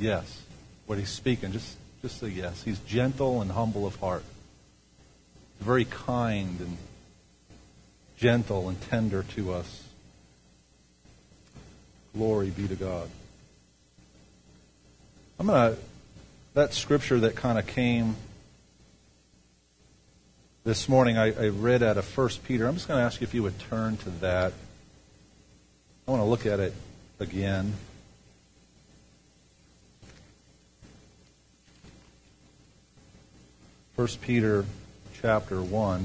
yes. What he's speaking, just say yes. He's gentle and humble of heart. Very kind and gentle and tender to us. Glory be to God. That scripture that kind of came this morning, I read out of 1 Peter. I'm just going to ask you if you would turn to that. I want to look at it again. First Peter chapter 1.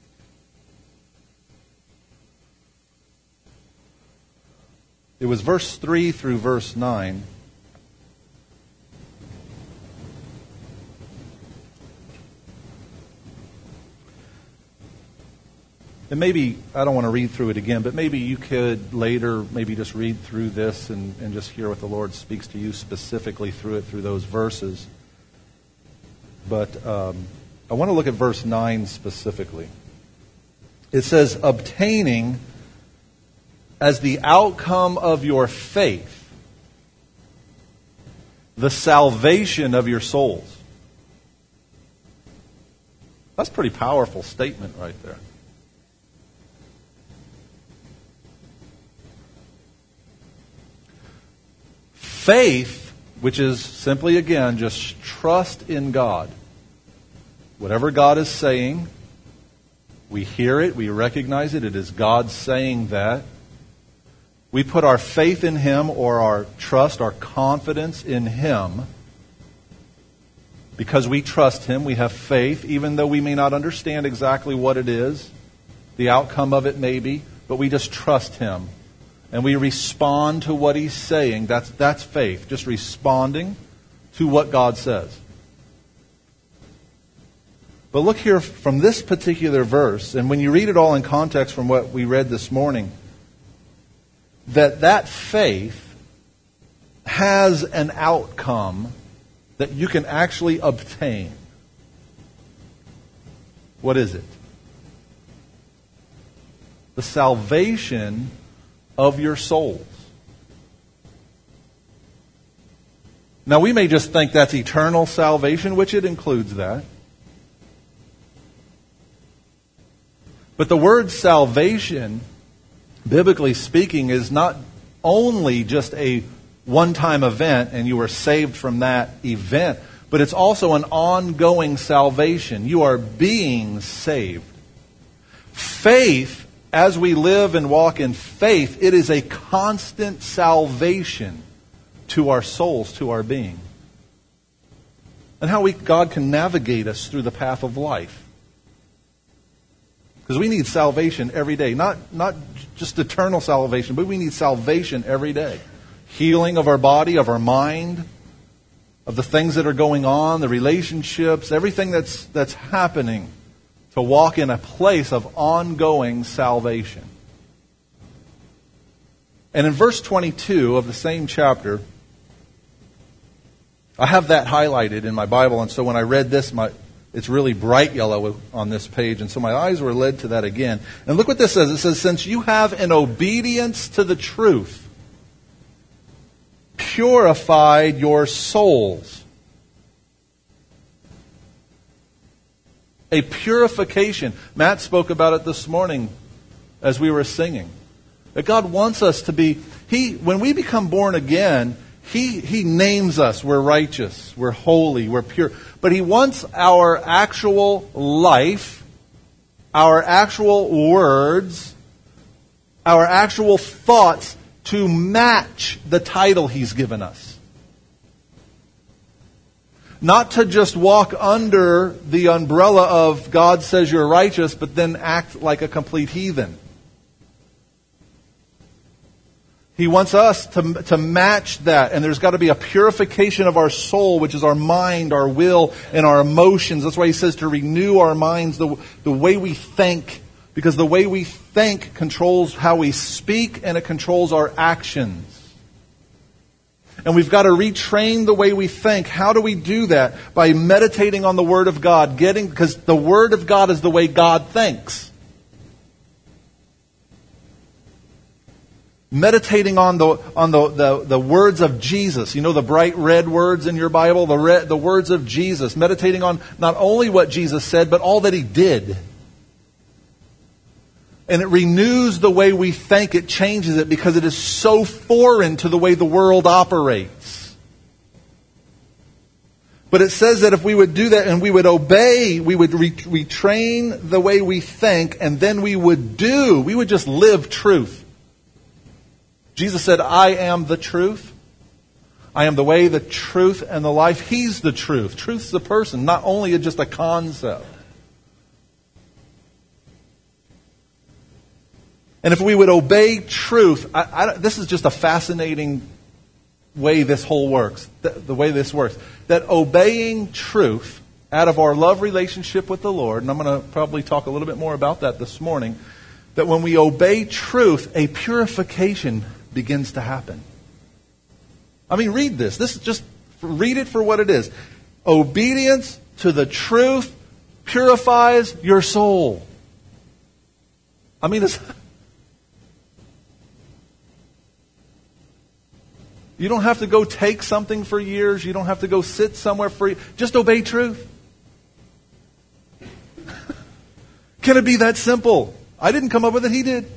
It was verse 3 through verse 9. And maybe, I don't want to read through it again, but maybe you could later maybe just read through this and just hear what the Lord speaks to you specifically through those verses. But I want to look at verse 9 specifically. It says, obtaining as the outcome of your faith the salvation of your souls. That's a pretty powerful statement right there. Faith, which is simply, again, just trust in God. Whatever God is saying, we hear it, we recognize it. It is God saying that. We put our faith in Him, or our trust, our confidence in Him. Because we trust Him, we have faith, even though we may not understand exactly what it is, the outcome of it may be, but we just trust Him. And we respond to what He's saying. That's faith, just responding to what God says. But look here from this particular verse, and when you read it all in context from what we read this morning, that faith has an outcome that you can actually obtain. What is it? The salvation of your souls. Now we may just think that's eternal salvation, which it includes that. But the word salvation, biblically speaking, is not only just a one-time event and you are saved from that event, but it's also an ongoing salvation. You are being saved. Faith, as we live and walk in faith, it is a constant salvation to our souls, to our being. And how God can navigate us through the path of life. Because we need salvation every day. Not just eternal salvation, but we need salvation every day. Healing of our body, of our mind, of the things that are going on, the relationships, everything that's happening, to walk in a place of ongoing salvation. And in verse 22 of the same chapter, I have that highlighted in my Bible, and so when I read this, it's really bright yellow on this page, and so my eyes were led to that again. And look what this says. It says, since you have in obedience to the truth purified your souls. A purification. Matt spoke about it this morning as we were singing. That God wants us to be, when we become born again, He names us. We're righteous, we're holy, we're pure. But He wants our actual life, our actual words, our actual thoughts to match the title He's given us. Not to just walk under the umbrella of God says you're righteous, but then act like a complete heathen. He wants us to match that. And there's got to be a purification of our soul, which is our mind, our will, and our emotions. That's why He says to renew our minds, the way we think. Because the way we think controls how we speak, and it controls our actions. And we've got to retrain the way we think. How do we do that? By meditating on the Word of God. Because the Word of God is the way God thinks. Meditating on the words of Jesus. You know the bright red words in your Bible? The words of Jesus. Meditating on not only what Jesus said, but all that He did. And it renews the way we think. It changes it because it is so foreign to the way the world operates. But it says that if we would do that and we would obey, we would retrain the way we think, and then we would just live truth. Jesus said, I am the truth. I am the way, the truth, and the life. He's the truth. Truth's the person, not only just a concept. And if we would obey truth, this is just a fascinating way this whole works, the way this works. That obeying truth out of our love relationship with the Lord, and I'm going to probably talk a little bit more about that this morning, that when we obey truth, a purification begins to happen. I mean, read this. This is just, read it for what it is. Obedience to the truth purifies your soul. I mean, you don't have to go take something for years. You don't have to go sit somewhere for years. Just obey truth. Can it be that simple? I didn't come up with it. He did.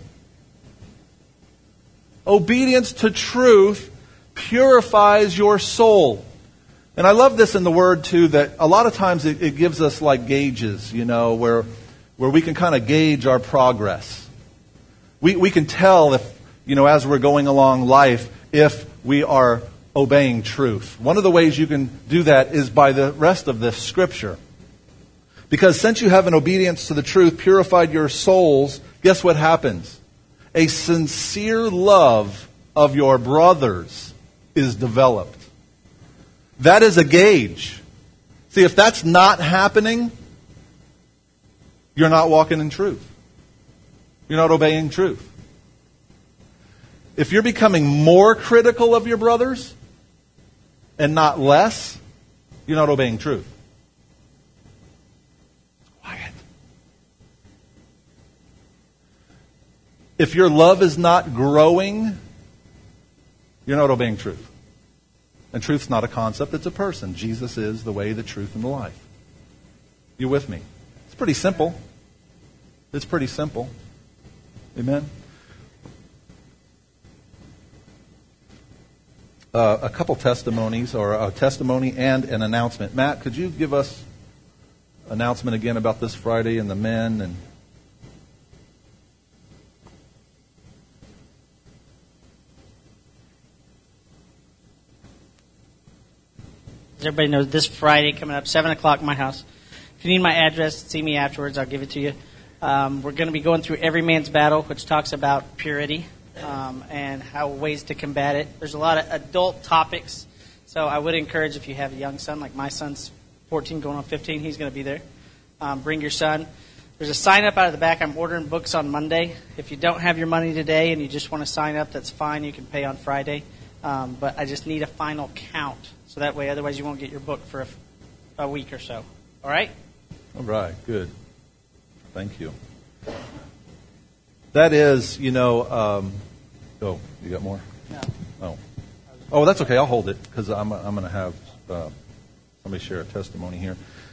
Obedience to truth purifies your soul. And I love this in the Word, too, that a lot of times it gives us like gauges, where we can kind of gauge our progress. We can tell if, as we're going along life, if we are obeying truth. One of the ways you can do that is by the rest of this Scripture. Because since you have an obedience to the truth purified your souls, guess what happens? A sincere love of your brothers is developed. That is a gauge. See, if that's not happening, you're not walking in truth. You're not obeying truth. If you're becoming more critical of your brothers and not less, you're not obeying truth. Quiet. If your love is not growing, you're not obeying truth. And truth's not a concept, it's a person. Jesus is the way, the truth, and the life. You with me? It's pretty simple. It's pretty simple. Amen? A couple testimonies, or a testimony and an announcement. Matt, could you give us an announcement again about this Friday and the men? And as everybody knows, this Friday coming up, 7 o'clock in my house. If you need my address, see me afterwards. I'll give it to you. We're going to be going through Every Man's Battle, which talks about purity. And how ways to combat it. There's a lot of adult topics, so I would encourage, if you have a young son, like my son's 14 going on 15, he's going to be there. Bring your son. There's a sign up out of the back. I'm ordering books on Monday. If you don't have your money today and you just want to sign up, that's fine. You can pay on Friday. But I just need a final count, so that way, otherwise you won't get your book for a week or so. All right? All right, good. Thank you. That is, oh, you got more? No. Oh, that's okay. I'll hold it because I'm going to have somebody share a testimony here.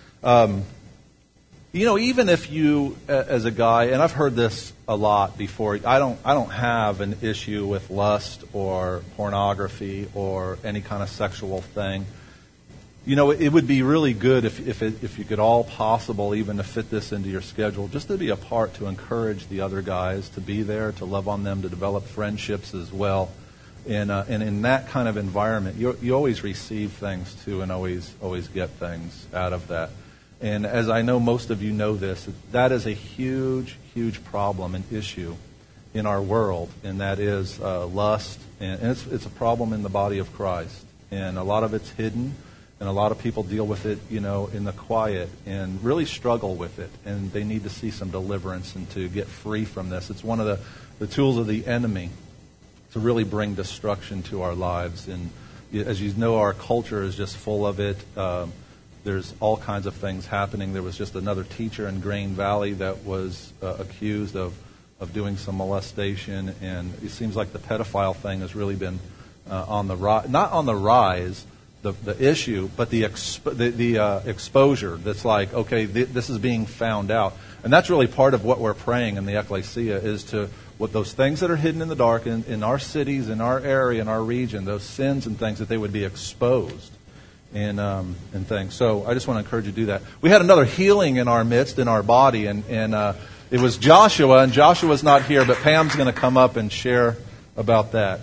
Even if you, as a guy, and I've heard this a lot before, I don't have an issue with lust or pornography or any kind of sexual thing. It would be really good if you could all possible even to fit this into your schedule, just to be a part to encourage the other guys, to be there, to love on them, to develop friendships as well. And in that kind of environment, you always receive things too, and always get things out of that. And as I know most of you know this, that is a huge, huge problem and issue in our world, and that is lust. And it's a problem in the body of Christ. And a lot of it's hidden. And a lot of people deal with it, in the quiet and really struggle with it. And they need to see some deliverance and to get free from this. It's one of the tools of the enemy to really bring destruction to our lives. And as you know, our culture is just full of it. There's all kinds of things happening. There was just another teacher in Grain Valley that was accused of doing some molestation, and it seems like the pedophile thing has really been on the rise. Not on the rise, the issue, but the exposure. That's like, okay, this is being found out, and that's really part of what we're praying in the ecclesia, is to what those things that are hidden in the dark in our cities, in our area, in our region, those sins and things, that they would be exposed. And things. So I just want to encourage you to do that. We had another healing in our midst, in our body, and it was Joshua, and Joshua's not here, but Pam's going to come up and share about that.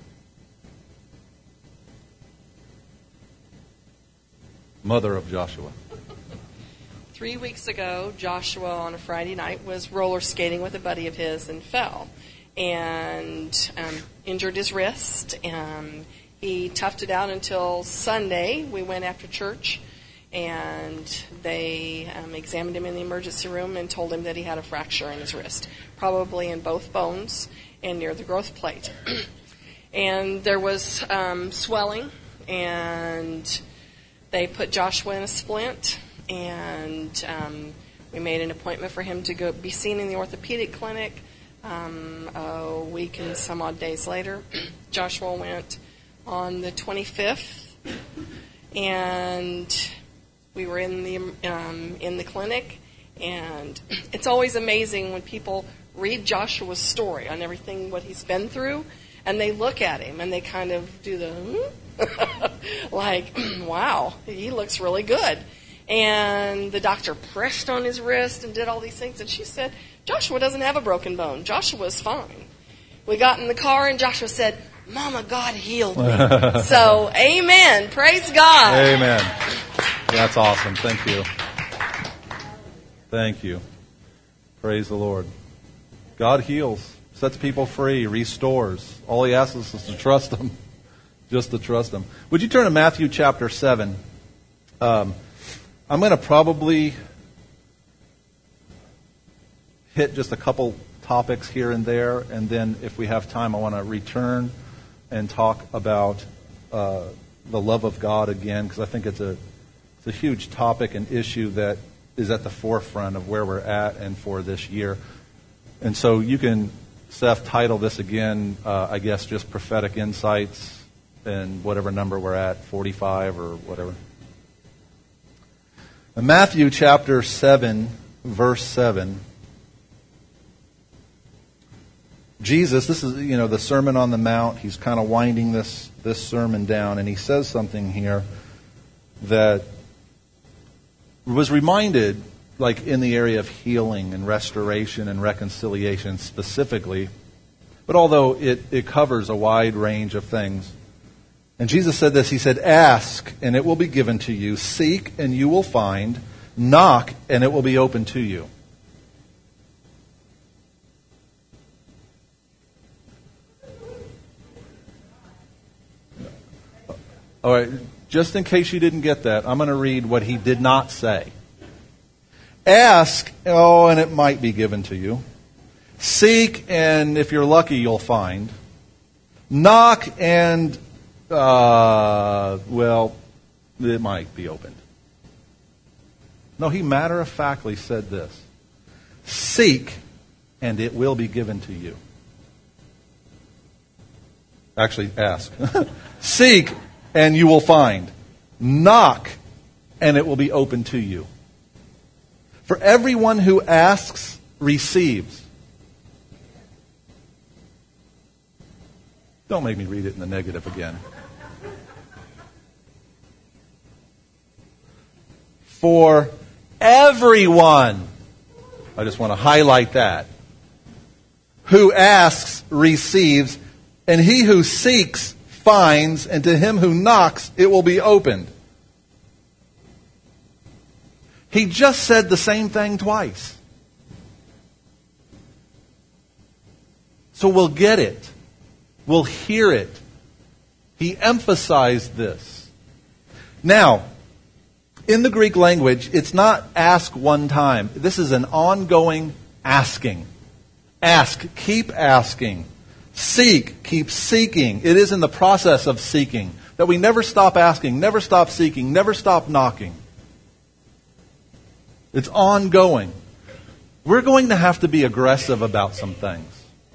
Mother of Joshua. 3 weeks ago, Joshua on a Friday night was roller skating with a buddy of his and fell and injured his wrist. He toughed it out until Sunday. We went after church, and they examined him in the emergency room and told him that he had a fracture in his wrist, probably in both bones and near the growth plate. And there was swelling, and they put Joshua in a splint, and we made an appointment for him to go be seen in the orthopedic clinic. A week and some odd days later, Joshua went on the 25th, and we were in the clinic, and it's always amazing when people read Joshua's story on everything what he's been through, and they look at him and they kind of do the like, wow, he looks really good. And the doctor pressed on his wrist and did all these things, and she said, Joshua doesn't have a broken bone. Joshua's fine. We got in the car, and Joshua said, Mama, God healed me. So, amen. Praise God. Amen. That's awesome. Thank you. Thank you. Praise the Lord. God heals, sets people free, restores. All He asks us is to trust Him. Just to trust Him. Would you turn to Matthew chapter 7? I'm going to probably hit just a couple topics here and there, and then if we have time, I want to return and talk about the love of God again, because I think it's a huge topic and issue that is at the forefront of where we're at and for this year. And so you can, Seth, title this again, I guess, just Prophetic Insights, and whatever number we're at, 45 or whatever. In Matthew chapter 7, verse 7, Jesus, this is, the Sermon on the Mount. He's kind of winding this sermon down, and he says something here that was reminded, like in the area of healing and restoration and reconciliation specifically, but although it covers a wide range of things. And Jesus said this, He said, ask, and it will be given to you. Seek, and you will find. Knock, and it will be open to you. All right, just in case you didn't get that, I'm going to read what He did not say. Ask, and it might be given to you. Seek, and if you're lucky, you'll find. Knock, and, it might be opened. No, He matter-of-factly said this. Seek, and it will be given to you. Actually, ask. Seek, and you will find. Knock, and it will be open to you. For everyone who asks, receives. Don't make me read it in the negative again. For everyone, I just want to highlight that, who asks, receives, and he who seeks, finds, and to him who knocks, it will be opened. He just said the same thing twice. So we'll get it. We'll hear it. He emphasized this. Now, in the Greek language, it's not ask one time. This is an ongoing asking. Ask, keep asking. Seek, keep seeking. It is in the process of seeking that we never stop asking, never stop seeking, never stop knocking. It's ongoing. We're going to have to be aggressive about some things.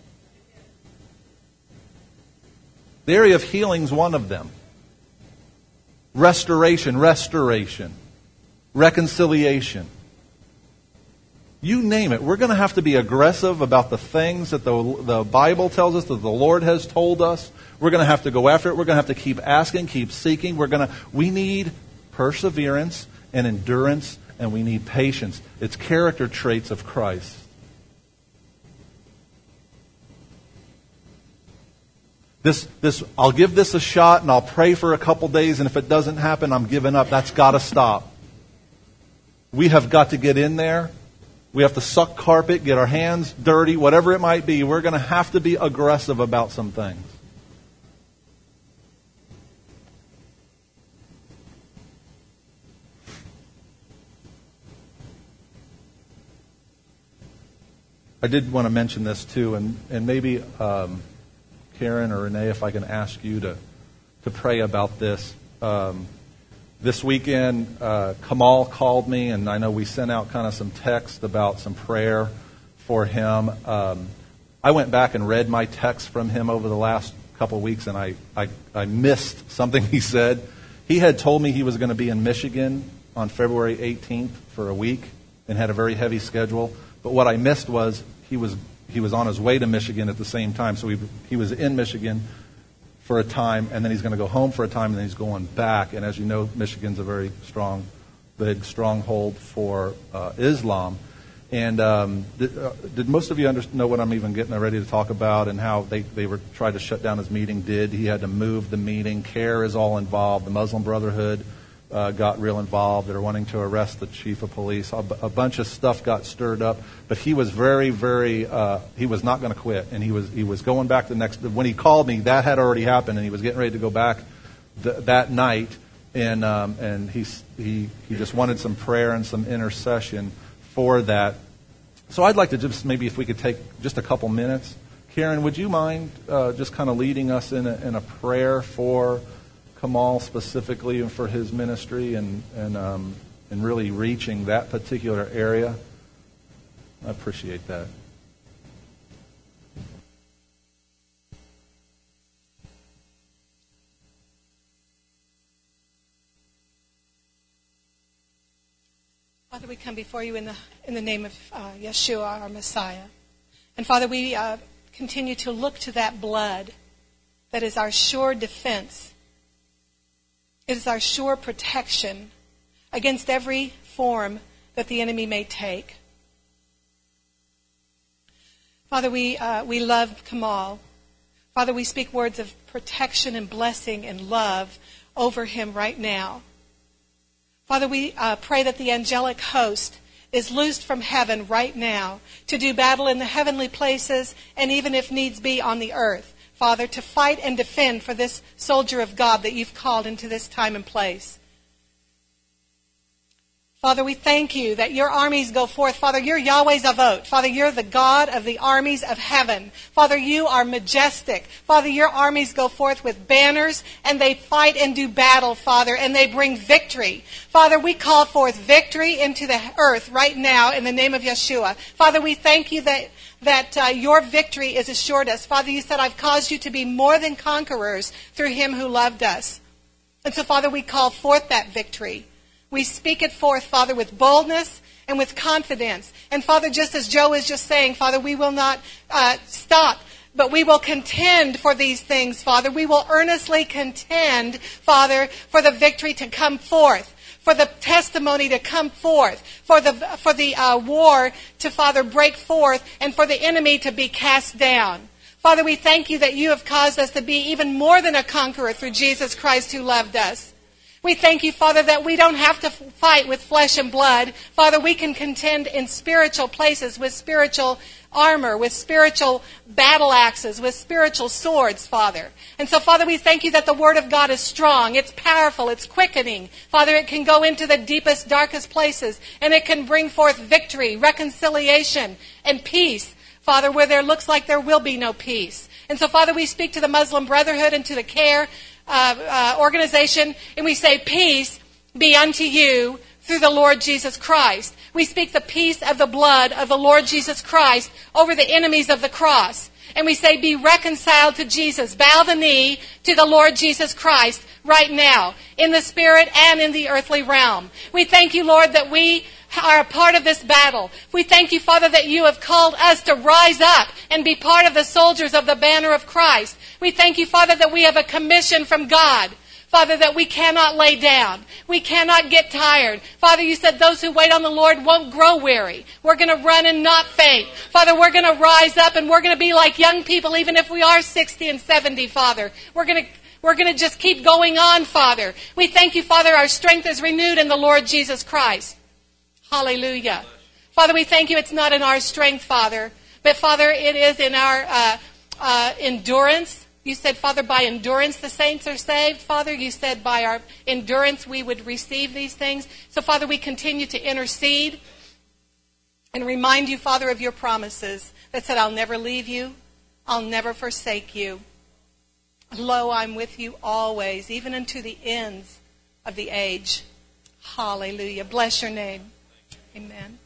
The area of healing is one of them. Restoration, reconciliation. You name it. We're going to have to be aggressive about the things that the Bible tells us, that the Lord has told us. We're going to have to go after it. We're going to have to keep asking, keep seeking. We need perseverance and endurance, and we need patience. It's character traits of Christ. I'll give this a shot and I'll pray for a couple days, and if it doesn't happen, I'm giving up. That's got to stop. We have got to get in there. We have to suck carpet, get our hands dirty, whatever it might be. We're going to have to be aggressive about some things. I did want to mention this too, and maybe Karen or Renee, if I can ask you to pray about this. This weekend, Kamal called me, and I know we sent out kind of some text about some prayer for him. I went back and read my text from him over the last couple of weeks, and I missed something he said. He had told me he was going to be in Michigan on February 18th for a week and had a very heavy schedule. But what I missed was he was on his way to Michigan at the same time. So he was in Michigan for a time, and then he's going to go home for a time, and then he's going back. And as you know, Michigan's a very big stronghold for Islam. And did most of you know what I'm even getting ready to talk about, and how they were trying to shut down his meeting? He had to move the meeting. CARE is all involved. The Muslim Brotherhood got real involved. They're wanting to arrest the chief of police. A bunch of stuff got stirred up, but he was very, very. He was not going to quit, and he was going back the next. When he called me, that had already happened, and he was getting ready to go back that night, and he just wanted some prayer and some intercession for that. So I'd like to just maybe if we could take just a couple minutes. Karen, would you mind just kind of leading us in a prayer for Kamal specifically and for his ministry and really reaching that particular area? I appreciate that. Father, we come before you in the name of Yeshua, our Messiah. And Father, we continue to look to that blood that is our sure defense. It is our sure protection against every form that the enemy may take. Father, we love Kamal. Father, we speak words of protection and blessing and love over him right now. Father, we pray that the angelic host is loosed from heaven right now to do battle in the heavenly places and even if needs be on the earth. Father, to fight and defend for this soldier of God that you've called into this time and place. Father, we thank you that your armies go forth. Father, you're Yahweh Zavot. Father, you're the God of the armies of heaven. Father, you are majestic. Father, your armies go forth with banners and they fight and do battle, Father, and they bring victory. Father, we call forth victory into the earth right now in the name of Yeshua. Father, we thank you that your victory is assured us. Father, you said, I've caused you to be more than conquerors through him who loved us. And so, Father, we call forth that victory. We speak it forth, Father, with boldness and with confidence. And, Father, just as Joe is just saying, Father, we will not stop, but we will contend for these things, Father. We will earnestly contend, Father, for the victory to come forth, for the testimony to come forth, for the war to, Father, break forth, and for the enemy to be cast down. Father, we thank you that you have caused us to be even more than a conqueror through Jesus Christ who loved us. We thank you, Father, that we don't have to fight with flesh and blood. Father, we can contend in spiritual places with spiritual armor, with spiritual battle axes, with spiritual swords, Father. And so, Father, we thank you that the Word of God is strong, it's powerful, it's quickening. Father, it can go into the deepest, darkest places, and it can bring forth victory, reconciliation, and peace, Father, where there looks like there will be no peace. And so, Father, we speak to the Muslim Brotherhood and to the CARE organization, and we say, peace be unto you through the Lord Jesus Christ. We speak the peace of the blood of the Lord Jesus Christ over the enemies of the cross. And we say, be reconciled to Jesus. Bow the knee to the Lord Jesus Christ right now, in the spirit and in the earthly realm. We thank you, Lord, that we are a part of this battle. We thank you, Father, that you have called us to rise up and be part of the soldiers of the banner of Christ. We thank you, Father, that we have a commission from God. Father, that we cannot lay down. We cannot get tired. Father, you said those who wait on the Lord won't grow weary. We're going to run and not faint. Father, we're going to rise up and we're going to be like young people, even if we are 60 and 70, Father. We're going to just keep going on, Father. We thank you, Father, our strength is renewed in the Lord Jesus Christ. Hallelujah. Father, we thank you it's not in our strength, Father, but, Father, it is in our endurance. You said, Father, by endurance the saints are saved. Father, you said by our endurance we would receive these things. So, Father, we continue to intercede and remind you, Father, of your promises that said, I'll never leave you. I'll never forsake you. Lo, I'm with you always, even unto the ends of the age. Hallelujah. Bless your name. Amen.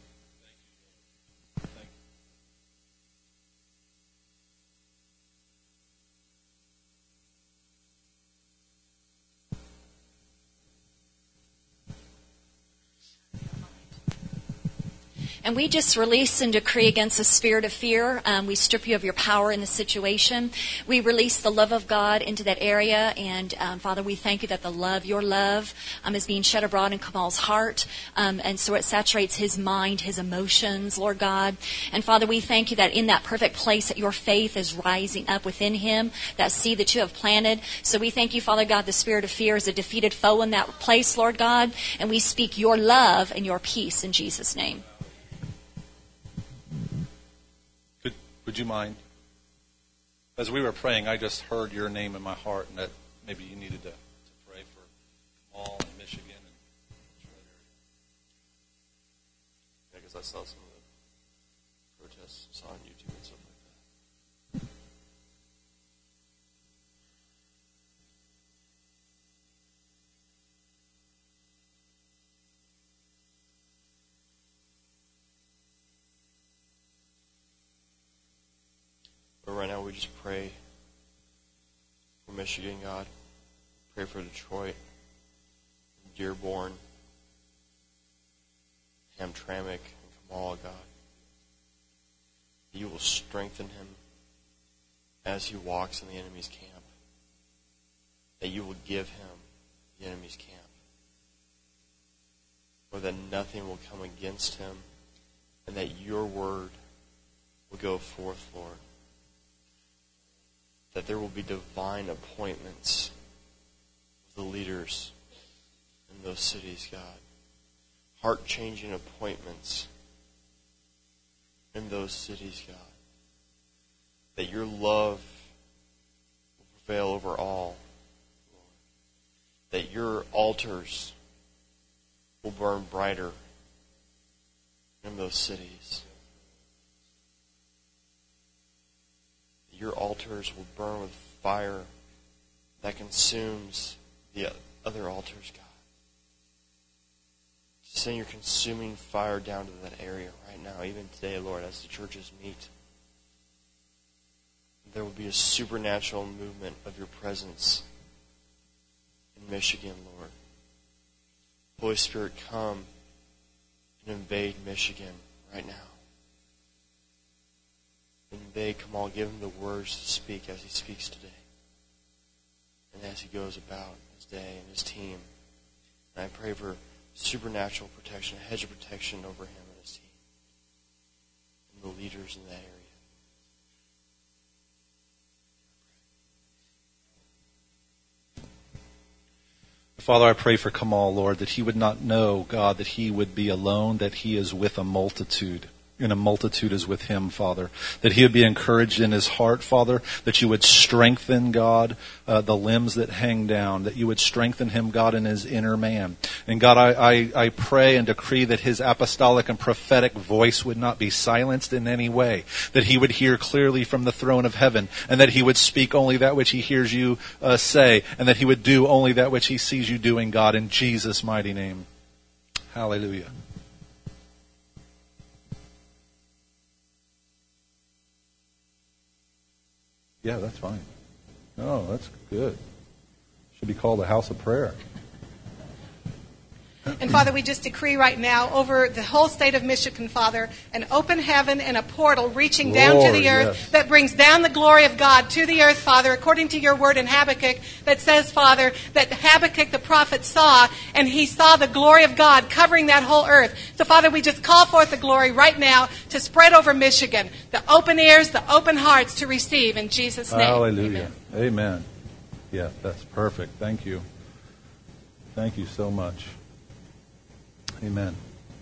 And we just release and decree against the spirit of fear. We strip you of your power in the situation. We release the love of God into that area. And, Father, we thank you that your love is being shed abroad in Kamal's heart. And so it saturates his mind, his emotions, Lord God. And, Father, we thank you that in that perfect place that your faith is rising up within him, that seed that you have planted. So we thank you, Father God, the spirit of fear is a defeated foe in that place, Lord God. And we speak your love and your peace in Jesus' name. Would you mind? As we were praying, I just heard your name in my heart, and that maybe you needed to pray for Kamal and Michigan and Detroit area. Yeah, because I saw some of the protests I saw on YouTube and stuff like that. But right now we just pray for Michigan, God. Pray for Detroit, Dearborn, Hamtramck, and Kamal, God. You will strengthen him as he walks in the enemy's camp. That you will give him the enemy's camp. Or that nothing will come against him, and that your word will go forth, Lord. That there will be divine appointments of the leaders in those cities, God. Heart-changing appointments in those cities, God. That your love will prevail over all, Lord. That your altars will burn brighter in those cities. Your altars will burn with fire that consumes the other altars, God. Send your consuming fire down to that area right now, even today, Lord, as the churches meet. There will be a supernatural movement of your presence in Michigan, Lord. Holy Spirit, come and invade Michigan right now. Invade Kamal, give him the words to speak as he speaks today. And as he goes about his day and his team. And I pray for supernatural protection, a hedge of protection over him and his team. And the leaders in that area. Father, I pray for Kamal, Lord, that he would not know, God, that he would be alone, that he is with a multitude. And a multitude is with him, Father. That he would be encouraged in his heart, Father. That you would strengthen, God, the limbs that hang down. That you would strengthen him, God, in his inner man. And God, I pray and decree that his apostolic and prophetic voice would not be silenced in any way. That he would hear clearly from the throne of heaven. And that he would speak only that which he hears you say. And that he would do only that which he sees you doing, God, in Jesus' mighty name. Hallelujah. Yeah, that's fine. No, that's good. Should be called a house of prayer. And Father, we just decree right now over the whole state of Michigan, Father, an open heaven and a portal reaching down to the earth yes. that brings down the glory of God to the earth, Father, according to your word in Habakkuk that says, Father, that Habakkuk the prophet saw, and he saw the glory of God covering that whole earth. So, Father, we just call forth the glory right now to spread over Michigan, the open ears, the open hearts to receive in Jesus' name. Hallelujah. Amen. Yeah, that's perfect. Thank you. Thank you so much. Amen.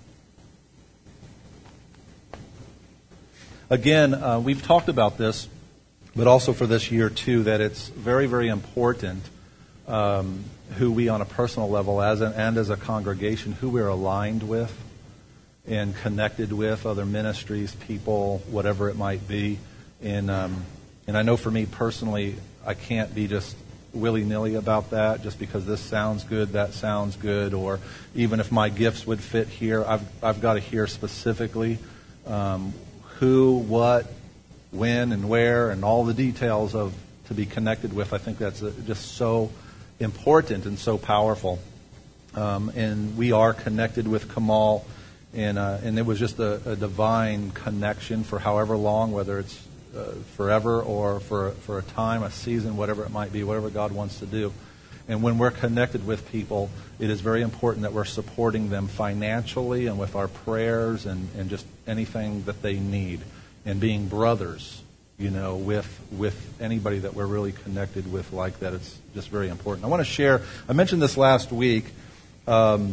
Again, we've talked about this, but also for this year too, that it's very, very important who we on a personal level and as a congregation, who we're aligned with and connected with, other ministries, people, whatever it might be. And I know for me personally, I can't be just willy-nilly about that just because this sounds good, that sounds good, or even if my gifts would fit here, I've got to hear specifically who, what, when, and where, and all the details of to be connected with. I think that's just so important and so powerful. And we are connected with Kamal, and it was just a divine connection for however long, whether it's forever or for a time, a season, whatever it might be, whatever God wants to do. And when we're connected with people, it is very important that we're supporting them financially and with our prayers and just anything that they need. And being brothers, with anybody that we're really connected with like that. It's just very important. I want to share, I mentioned this last week, that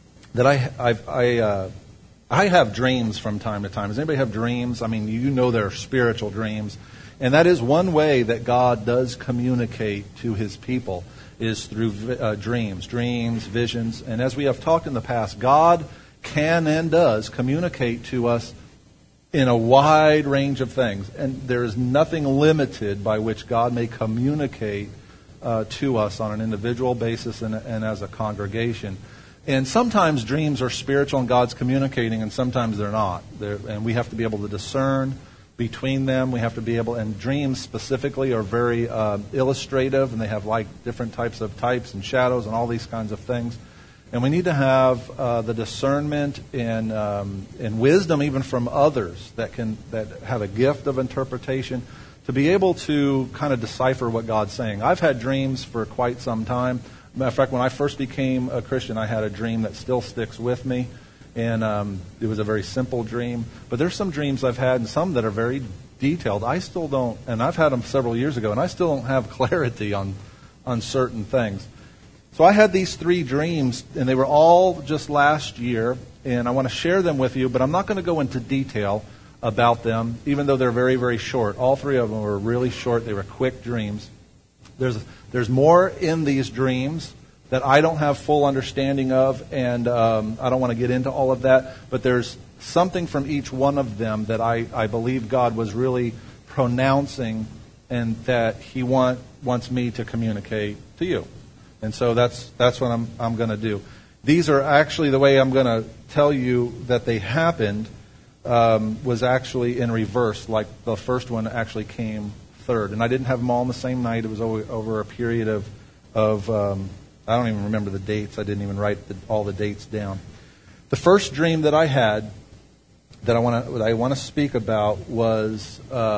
I have dreams from time to time. Does anybody have dreams? I mean, they're spiritual dreams. And that is one way that God does communicate to His people is through dreams, visions. And as we have talked in the past, God can and does communicate to us in a wide range of things. And there is nothing limited by which God may communicate to us on an individual basis and as a congregation. And sometimes dreams are spiritual and God's communicating, and sometimes they're not. And we have to be able to discern between them. We have to be able, and dreams specifically are very illustrative, and they have like different types and shadows and all these kinds of things. And we need to have the discernment and wisdom even from others that have a gift of interpretation to be able to kind of decipher what God's saying. I've had dreams for quite some time. Matter of fact, when I first became a Christian, I had a dream that still sticks with me. And it was a very simple dream. But there's some dreams I've had and some that are very detailed. I still don't, and I've had them several years ago, and I still don't have clarity on certain things. So I had these 3 dreams, and they were all just last year. And I want to share them with you, but I'm not going to go into detail about them, even though they're very, very short. All 3 of them were really short. They were quick dreams. There's more in these dreams that I don't have full understanding of, and I don't want to get into all of that, but there's something from each one of them that I believe God was really pronouncing and that He wants me to communicate to you. And so that's what I'm going to do. These are actually, the way I'm going to tell you that they happened was actually in reverse, like the first one actually came third. And I didn't have them all on the same night. It was over a period of I don't even remember the dates. I didn't even write all the dates down. The first dream that I had that I want to speak about was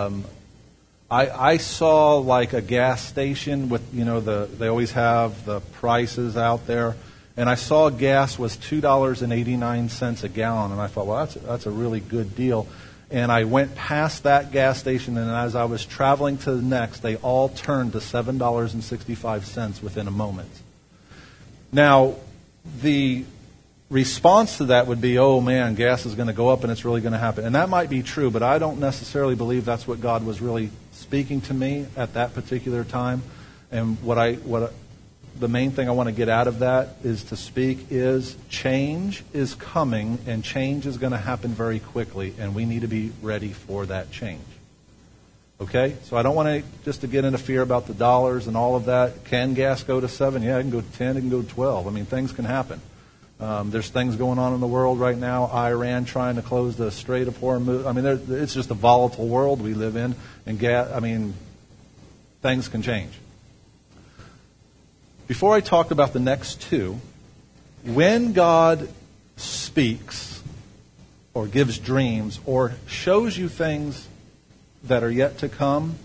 I saw like a gas station with they always have the prices out there, and I saw gas was $2.89 a gallon, and I thought, well, that's a really good deal. And I went past that gas station, and as I was traveling to the next, they all turned to $7.65 within a moment. Now, the response to that would be, oh man, gas is going to go up and it's really going to happen. And that might be true, but I don't necessarily believe that's what God was really speaking to me at that particular time. And the main thing I want to get out of that is to speak is change is coming, and change is going to happen very quickly, and we need to be ready for that change. Okay? So I don't want to get into fear about the dollars and all of that. Can gas go to 7? Yeah, it can go to 10, it can go to 12. I mean, things can happen. There's things going on in the world right now. Iran trying to close the Strait of Hormuz. I mean, it's just a volatile world we live in. And things can change. Before I talk about the next two, when God speaks or gives dreams or shows you things that are yet to come,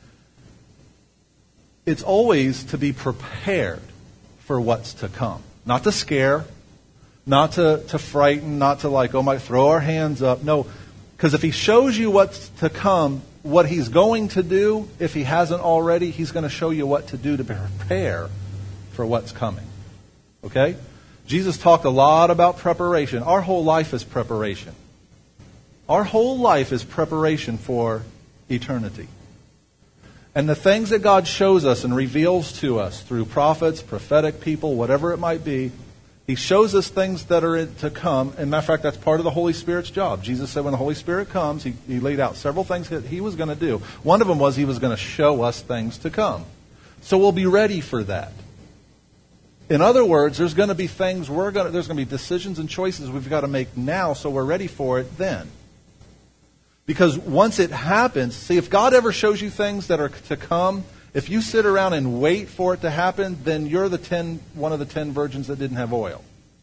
it's always to be prepared for what's to come. Not to scare, not to frighten, not to throw our hands up. No, because if he shows you what's to come, what he's going to do, if he hasn't already, he's going to show you what to do to prepare for what's coming. Okay? Jesus talked a lot about preparation. Our whole life is preparation. Our whole life is preparation for eternity. And the things that God shows us and reveals to us through prophets, prophetic people, whatever it might be, he shows us things that are to come. And matter of fact, that's part of the Holy Spirit's job. Jesus said when the Holy Spirit comes, he laid out several things that he was going to do. One of them was he was going to show us things to come. So we'll be ready for that. In other words, there's going to be things there's going to be decisions and choices we've got to make now, so we're ready for it then. Because once it happens, see, if God ever shows you things that are to come, if you sit around and wait for it to happen, then you're one of the 10 virgins that didn't have oil.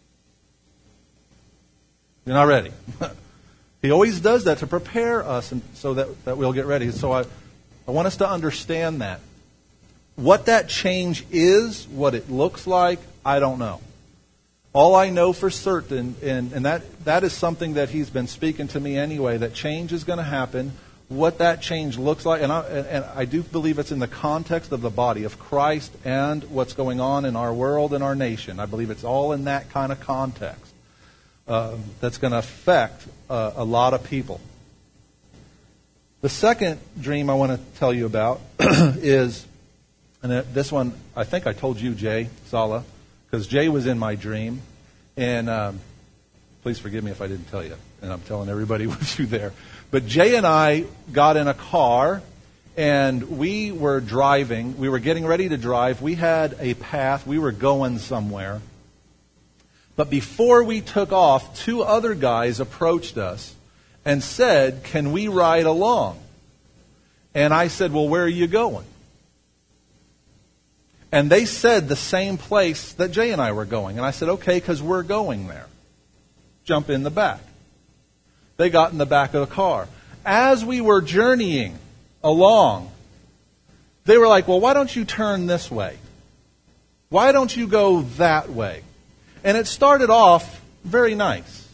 You're not ready. He always does that to prepare us and so that we'll get ready. So I want us to understand that. What that change is, what it looks like, I don't know. All I know for certain, and that is something that he's been speaking to me anyway, that change is going to happen. What that change looks like, and I do believe it's in the context of the body of Christ and what's going on in our world and our nation. I believe it's all in that kind of context that's going to affect a lot of people. The second dream I want to tell you about is, and this one I think I told you, Jay Sala, because Jay was in my dream, and please forgive me if I didn't tell you, and I'm telling everybody with you there. But Jay and I got in a car, and we were driving. We were getting ready to drive. We had a path. We were going somewhere. But before we took off, 2 other guys approached us and said, "Can we ride along?" And I said, "Well, where are you going?" And they said the same place that Jay and I were going. And I said, "Okay, because we're going there. Jump in the back." They got in the back of the car. As we were journeying along, they were like, "Well, why don't you turn this way? Why don't you go that way?" And it started off very nice.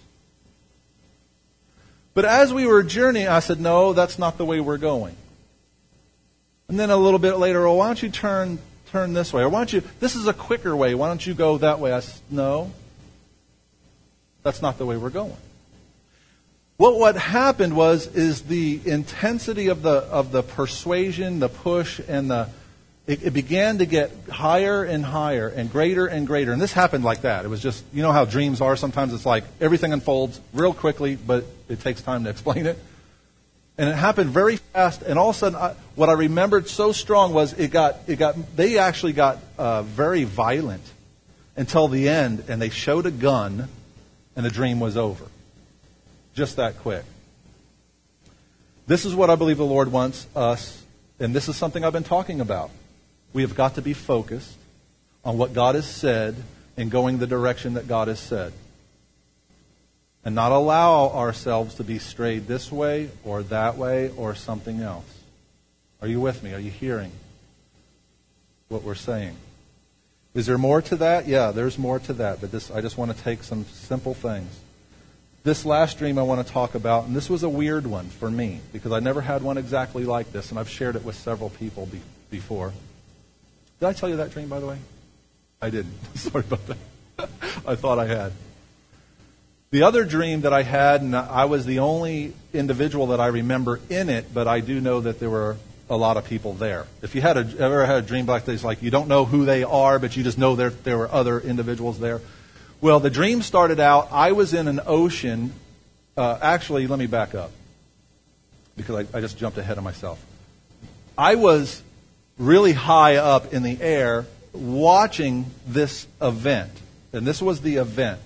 But as we were journeying, I said, "No, that's not the way we're going." And then a little bit later, "Oh, why don't you turn this way? Or why don't you, this is a quicker way, why don't you go that way?" I said, "No, that's not the way we're going." What happened is the intensity of the persuasion, the push, and it began to get higher and higher and greater and greater. And this happened like that. It was just, you know how dreams are. Sometimes it's like everything unfolds real quickly, but it takes time to explain it. And it happened very fast. And all of a sudden, what I remembered so strong was they actually got very violent until the end, and they showed a gun, and the dream was over. Just that quick. This is what I believe the Lord wants us, and this is something I've been talking about. We have got to be focused on what God has said and going the direction that God has said. And not allow ourselves to be strayed this way or that way or something else. Are you with me? Are you hearing what we're saying? Is there more to that? Yeah, there's more to that. But I just want to take some simple things. This last dream I want to talk about, and this was a weird one for me, because I never had one exactly like this, and I've shared it with several people before. Did I tell you that dream, by the way? I didn't. Sorry about that. I thought I had. The other dream that I had, and I was the only individual that I remember in it, but I do know that there were a lot of people there. If you ever had a dream like this, like you don't know who they are, but you just know there were other individuals there. Well, the dream started out, I was in an ocean. Actually, let me back up, because I just jumped ahead of myself. I was really high up in the air watching this event. And this was the event.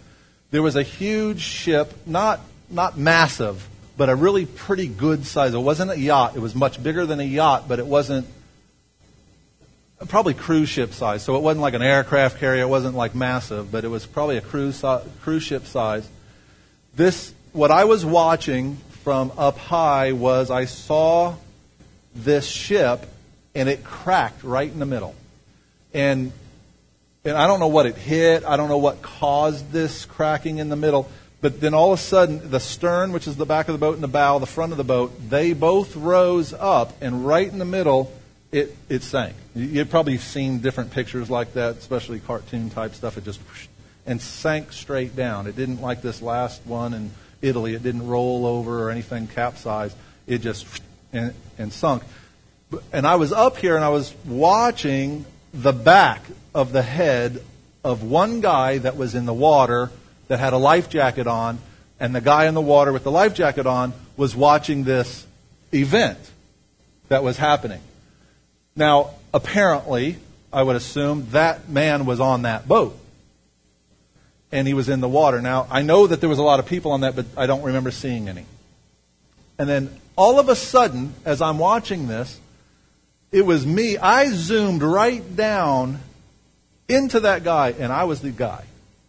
there was a huge ship, not massive, but a really pretty good size. It wasn't a yacht. It was much bigger than a yacht, but it wasn't probably cruise ship size. So it wasn't like an aircraft carrier. It wasn't like massive, but it was probably a cruise ship size. What I was watching from up high was I saw this ship, and it cracked right in the middle. And I don't know what it hit. I don't know what caused this cracking in the middle. But then all of a sudden, the stern, which is the back of the boat, and the bow, the front of the boat, they both rose up, and right in the middle, it sank. You've probably seen different pictures like that, especially cartoon type stuff. It just and sank straight down. It didn't like this last one in Italy. It didn't roll over or anything capsized. It just and sunk. And I was up here and I was watching the back of the head of one guy that was in the water that had a life jacket on, and the guy in the water with the life jacket on was watching this event that was happening. Now, apparently, I would assume that man was on that boat, and he was in the water. Now, I know that there was a lot of people on that, but I don't remember seeing any. And then, all of a sudden, as I'm watching this, it was me. I zoomed right down into that guy, and I was the guy.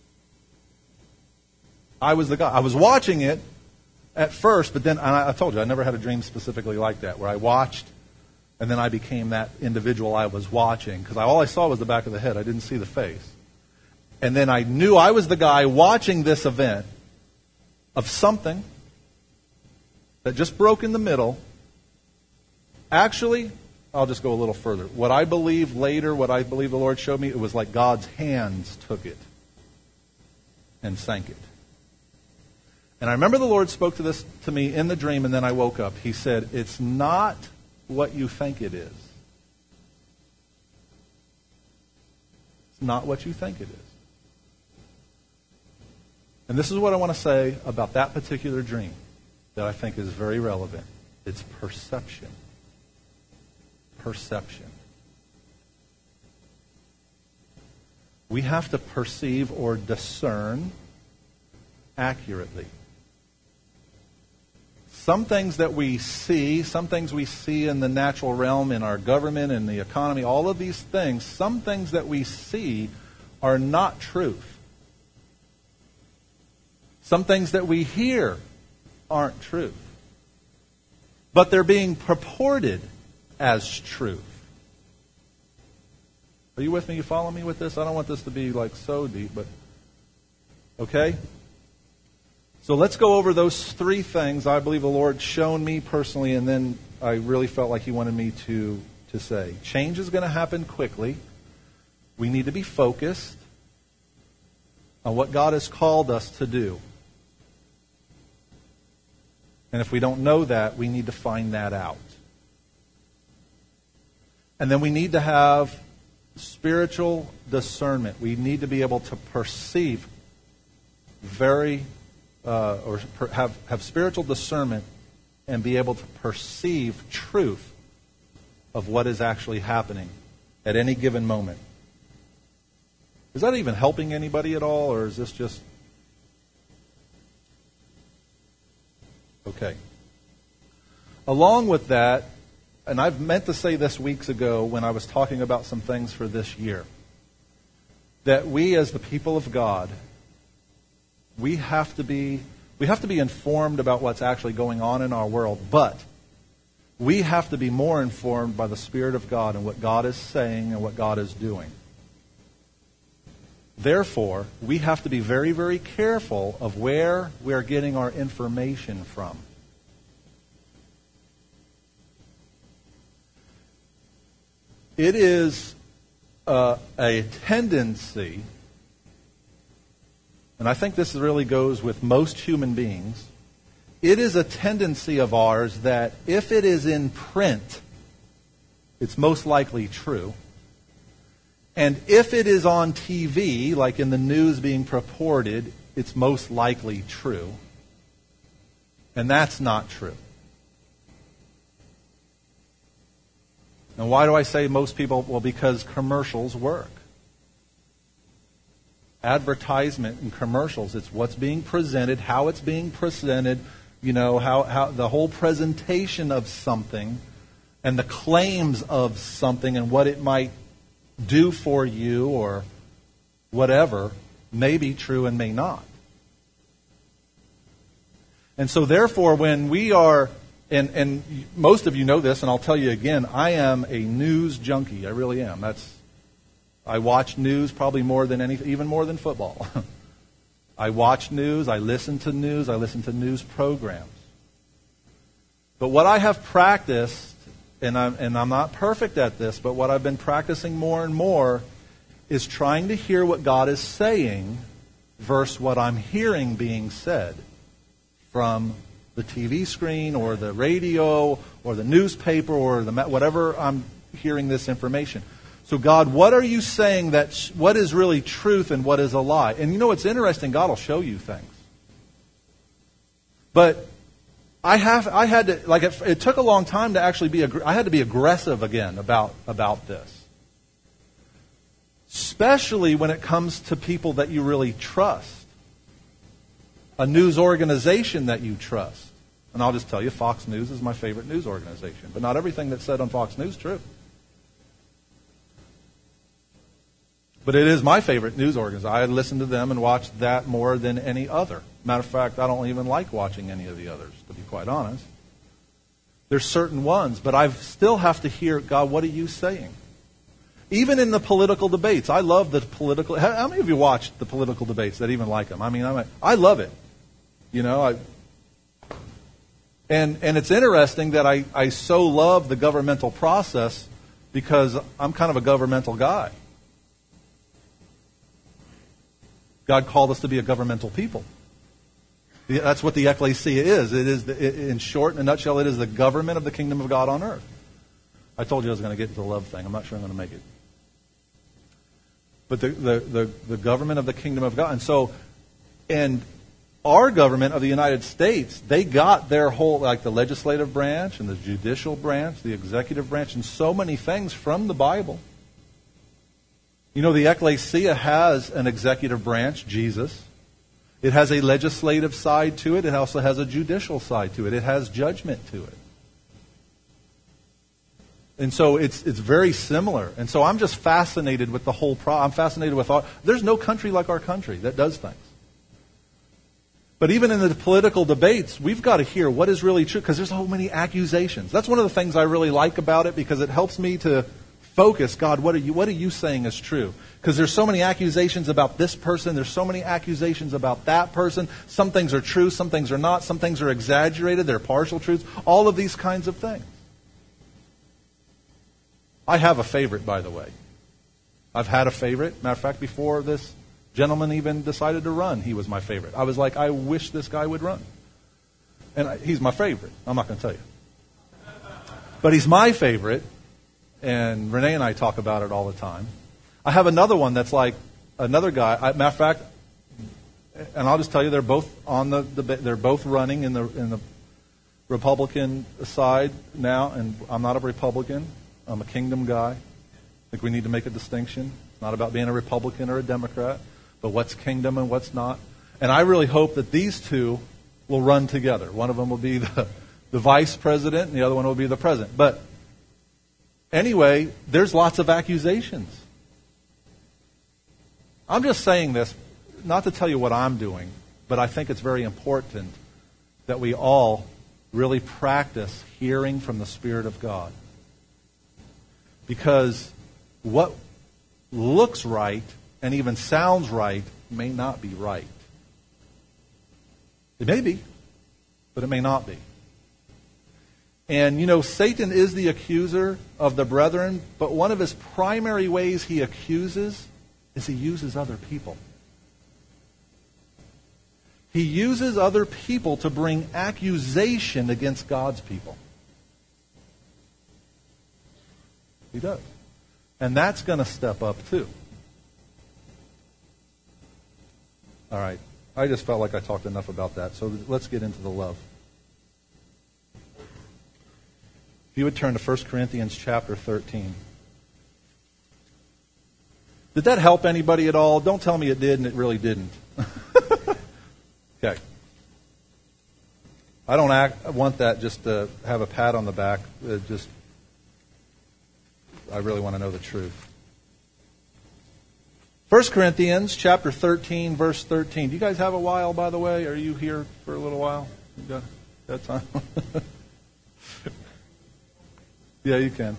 I was the guy. I was watching it at first, but then I told you, I never had a dream specifically like that, where I watched, and then I became that individual I was watching, because all I saw was the back of the head. I didn't see the face. And then I knew I was the guy watching this event of something that just broke in the middle. Actually, I'll just go a little further. What I believe later, what I believe the Lord showed me, it was like God's hands took it and sank it. And I remember the Lord spoke to me in the dream, and then I woke up. He said, it's not what you think it is. It's not what you think it is. And this is what I want to say about that particular dream that I think is very relevant. It's perception. Perception. We have to perceive or discern accurately. Some things that we see, some things we see in the natural realm, in our government, in the economy, all of these things, some things that we see are not truth. Some things that we hear aren't truth. But they're being purported as truth. Are you with me? You follow me with this? I don't want this to be like so deep, but okay? So let's go over those three things I believe the Lord shown me personally, and then I really felt like He wanted me to say. Change is going to happen quickly. We need to be focused on what God has called us to do. And if we don't know that, we need to find that out. And then we need to have spiritual discernment. We need to be able to perceive have spiritual discernment and be able to perceive truth of what is actually happening at any given moment. Is that even helping anybody at all, or is this just... Okay. Along with that, and I've meant to say this weeks ago when I was talking about some things for this year, that we as the people of God, we have to be informed about what's actually going on in our world, but we have to be more informed by the Spirit of God and what God is saying and what God is doing. Therefore, we have to be very, very careful of where we are getting our information from. It is a tendency, and I think this really goes with most human beings, it is a tendency of ours that if it is in print, it's most likely true. And if it is on TV, like in the news being purported, it's most likely true. And that's not true. Now, why do I say most people? Well, because commercials work. advertisement and commercials. It's what's being presented, how it's being presented, how the whole presentation of something and the claims of something and what it might do for you or whatever may be true and may not. And so therefore, when we are, and most of you know this, and I'll tell you again, I am a news junkie. I really am. I watch news probably even more than football. I watch news, I listen to news programs. But what I have practiced, and I'm not perfect at this, but what I've been practicing more and more is trying to hear what God is saying versus what I'm hearing being said from the TV screen or the radio or the newspaper or whatever I'm hearing this information. So God, what are you saying what is really truth and what is a lie? And you know what's interesting? God will show you things. But I had to, it took a long time to actually I had to be aggressive again about this. Especially when it comes to people that you really trust. A news organization that you trust. And I'll just tell you, Fox News is my favorite news organization. But not everything that's said on Fox News is true. But it is my favorite news organization. I listen to them and watch that more than any other. Matter of fact, I don't even like watching any of the others, to be quite honest. There's certain ones, but I still have to hear, God, what are you saying? Even in the political debates. I love the political... How many of you watched the political debates that even like them? I mean, I love it. And it's interesting that I so love the governmental process because I'm kind of a governmental guy. God called us to be a governmental people. That's what the ecclesia is. It is, in short, in a nutshell, it is the government of the kingdom of God on earth. I told you I was going to get into the love thing. I'm not sure I'm going to make it. But the government of the kingdom of God. And our government of the United States, they got their whole, like the legislative branch and the judicial branch, the executive branch, and so many things from the Bible. The ecclesia has an executive branch, Jesus. It has a legislative side to it. It also has a judicial side to it. It has judgment to it. And so it's very similar. And so I'm just fascinated with the whole I'm fascinated with there's no country like our country that does things. But even in the political debates, we've got to hear what is really true because there's so many accusations. That's one of the things I really like about it because it helps me to focus. God, what are you saying is true? Because there's so many accusations about this person. There's so many accusations about that person. Some things are true. Some things are not. Some things are exaggerated. They're partial truths. All of these kinds of things. I have a favorite, by the way. I've had a favorite. Matter of fact, before this gentleman even decided to run, he was my favorite. I was like, I wish this guy would run. And he's my favorite. I'm not going to tell you. But he's my favorite. And Renee and I talk about it all the time. I have another one that's like another guy. Matter of fact, and I'll just tell you, they're both they're both running in the Republican side now. And I'm not a Republican. I'm a kingdom guy. I think we need to make a distinction. It's not about being a Republican or a Democrat, but what's kingdom and what's not. And I really hope that these two will run together. One of them will be the vice president, and the other one will be the president. But anyway, there's lots of accusations. I'm just saying this, not to tell you what I'm doing, but I think it's very important that we all really practice hearing from the Spirit of God. Because what looks right and even sounds right may not be right. It may be, but it may not be. And Satan is the accuser of the brethren, but one of his primary ways he accuses is he uses other people. He uses other people to bring accusation against God's people. He does. And that's going to step up too. All right. I just felt like I talked enough about that. So let's get into the love. If you would turn to 1 Corinthians chapter 13. Did that help anybody at all? Don't tell me it did and it really didn't. Okay. I don't want that just to have a pat on the back. I really want to know the truth. 1 Corinthians chapter 13, verse 13. Do you guys have a while, by the way? Are you here for a little while? You got time? Yeah, you can.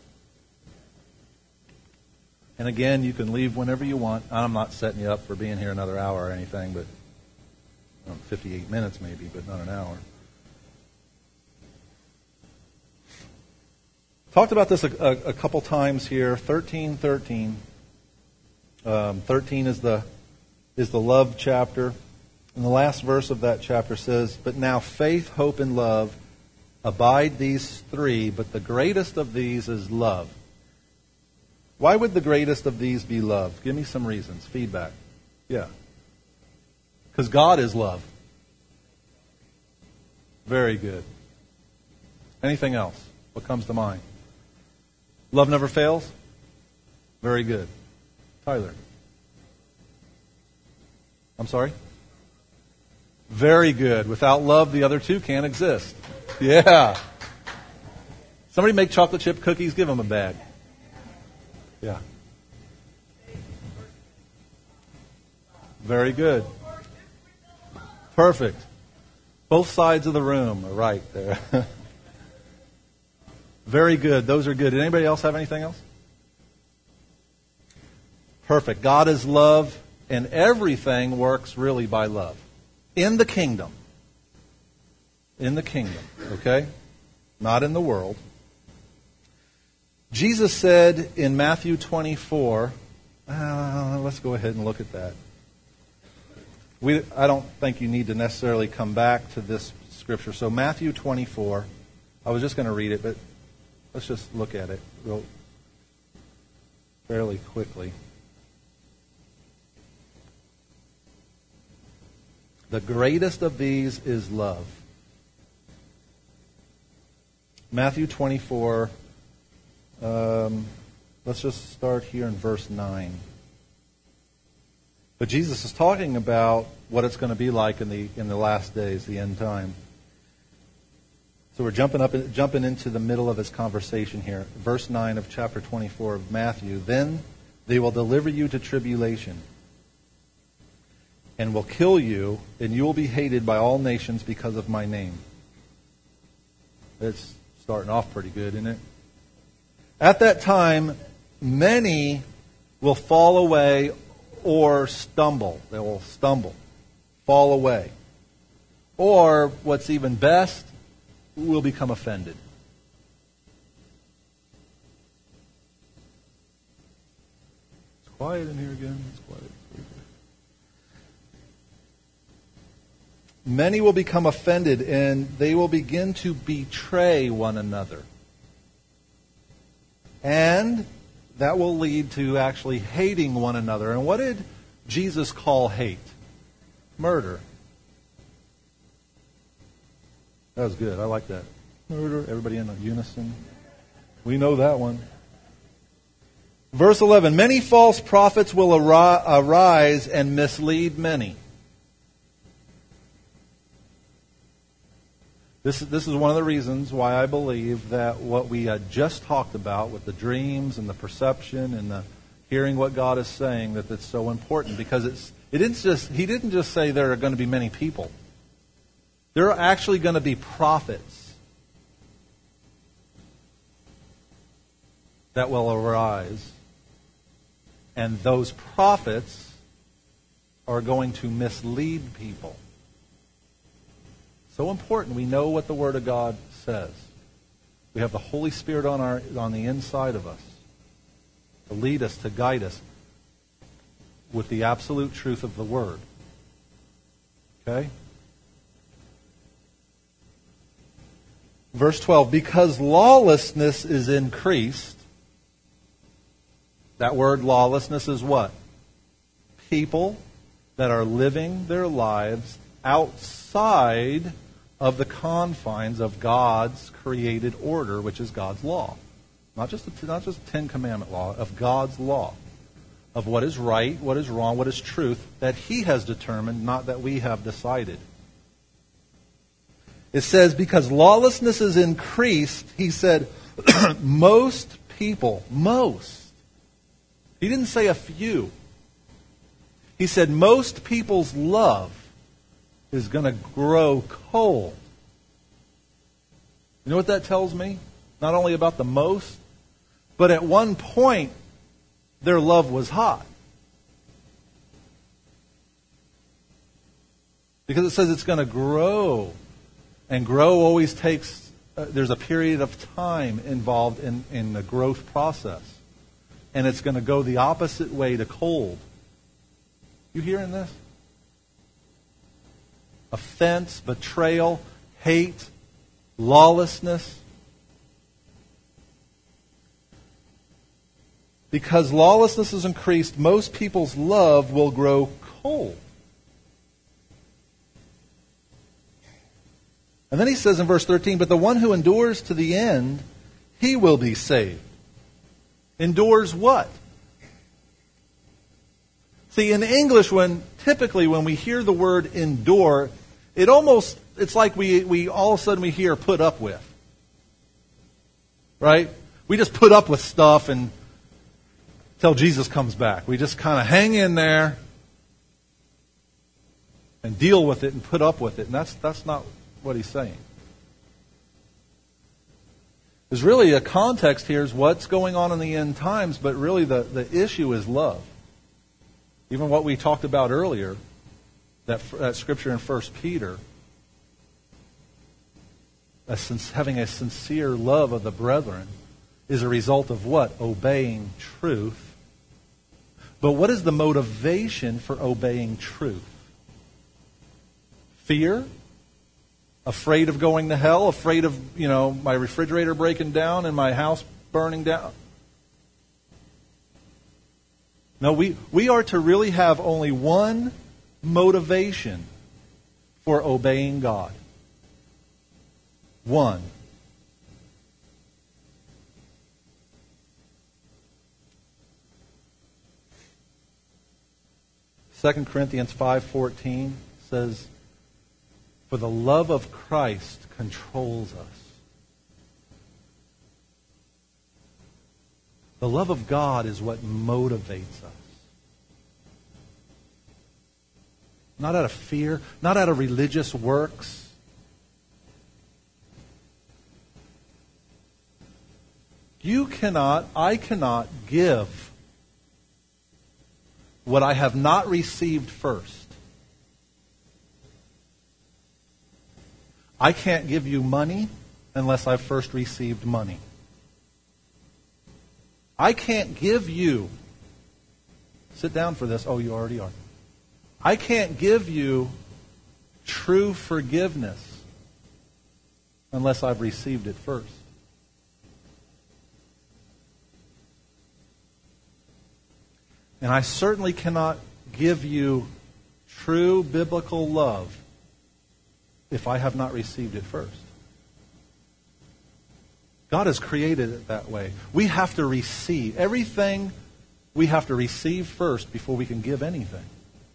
And again, you can leave whenever you want. I'm not setting you up for being here another hour or anything, but 58 minutes maybe, but not an hour. Talked about this a couple times here. 13:13. 13 is the love chapter. And the last verse of that chapter says, "But now faith, hope, and love abide these three, but the greatest of these is love." Why would the greatest of these be love? Give me some reasons. Feedback. Yeah. Because God is love. Very good. Anything else? What comes to mind? Love never fails? Very good. Tyler. I'm sorry? Very good. Without love, the other two can't exist. Yeah. Somebody make chocolate chip cookies, give them a bag. Yeah. Very good. Perfect. Both sides of the room are right there. Very good. Those are good. Did anybody else have anything else? Perfect. God is love, and everything works really by love. In the kingdom. In the kingdom. Okay? Not in the world. Jesus said in Matthew 24, let's go ahead and look at that. I don't think you need to necessarily come back to this scripture. So Matthew 24, I was just going to read it, but let's just look at it fairly quickly. The greatest of these is love. Matthew 24, let's just start here in verse 9. But Jesus is talking about what it's going to be like in the last days, the end time. So we're jumping into the middle of his conversation here. Verse 9 of chapter 24 of Matthew. "Then they will deliver you to tribulation and will kill you, and you will be hated by all nations because of my name." It's starting off pretty good, isn't it? "At that time, many will fall away or stumble." They will stumble, fall away. Or, what's even best, will become offended. It's quiet in here again. It's quiet. "Many will become offended, and they will begin to betray one another. And that will lead to actually hating one another." And what did Jesus call hate? Murder. That was good. I like that. Murder. Everybody in unison. We know that one. Verse 11. "Many false prophets will arise and mislead many." This is one of the reasons why I believe that what we had just talked about with the dreams and the perception and the hearing what God is saying, that it's so important, because he didn't just say there are going to be many people. There are actually going to be prophets that will arise, and those prophets are going to mislead people. So important we know what the Word of God says. We have the Holy Spirit on the inside of us to lead us, to guide us with the absolute truth of the Word. Okay? Verse 12, "Because lawlessness is increased." That word lawlessness is what? People that are living their lives outside of the confines of God's created order, which is God's law. Not just the Ten Commandment law, of God's law. of what is right, what is wrong, what is truth, that He has determined, not that we have decided. It says, because lawlessness is increased, He said, most people, He didn't say a few. He said most people's love is going to grow cold. You know what that tells me? Not only about the most, but at one point, their love was hot. Because it says it's going to grow. And grow always takes, there's a period of time involved in the growth process. And it's going to go the opposite way to cold. You hearing this? Offense, betrayal, hate, lawlessness. Because lawlessness is increased, most people's love will grow cold. And then he says in verse 13, but the one who endures to the end, he will be saved. Endures what? See, in English, typically when we hear the word endure, it's like we all of a sudden we hear put up with. Right? We just put up with stuff until Jesus comes back. We just kind of hang in there and deal with it and put up with it. And that's not what he's saying. There's really a context here is what's going on in the end times, but really the issue is love. Even what we talked about earlier, that scripture in 1 Peter, having a sincere love of the brethren is a result of what? Obeying truth. But what is the motivation for obeying truth? Fear? Afraid of going to hell? Afraid of, my refrigerator breaking down and my house burning down? No, we are to really have only one motivation for obeying God. One. Second Corinthians 5:14 says, for the love of Christ controls us. The love of God is what motivates us. Not out of fear, not out of religious works. I cannot give what I have not received first. I can't give you money unless I've first received money. I can't give you, sit down for this, oh, you already are. I can't give you true forgiveness unless I've received it first. And I certainly cannot give you true biblical love if I have not received it first. God has created it that way. We have to receive. Everything we have to receive first before we can give anything.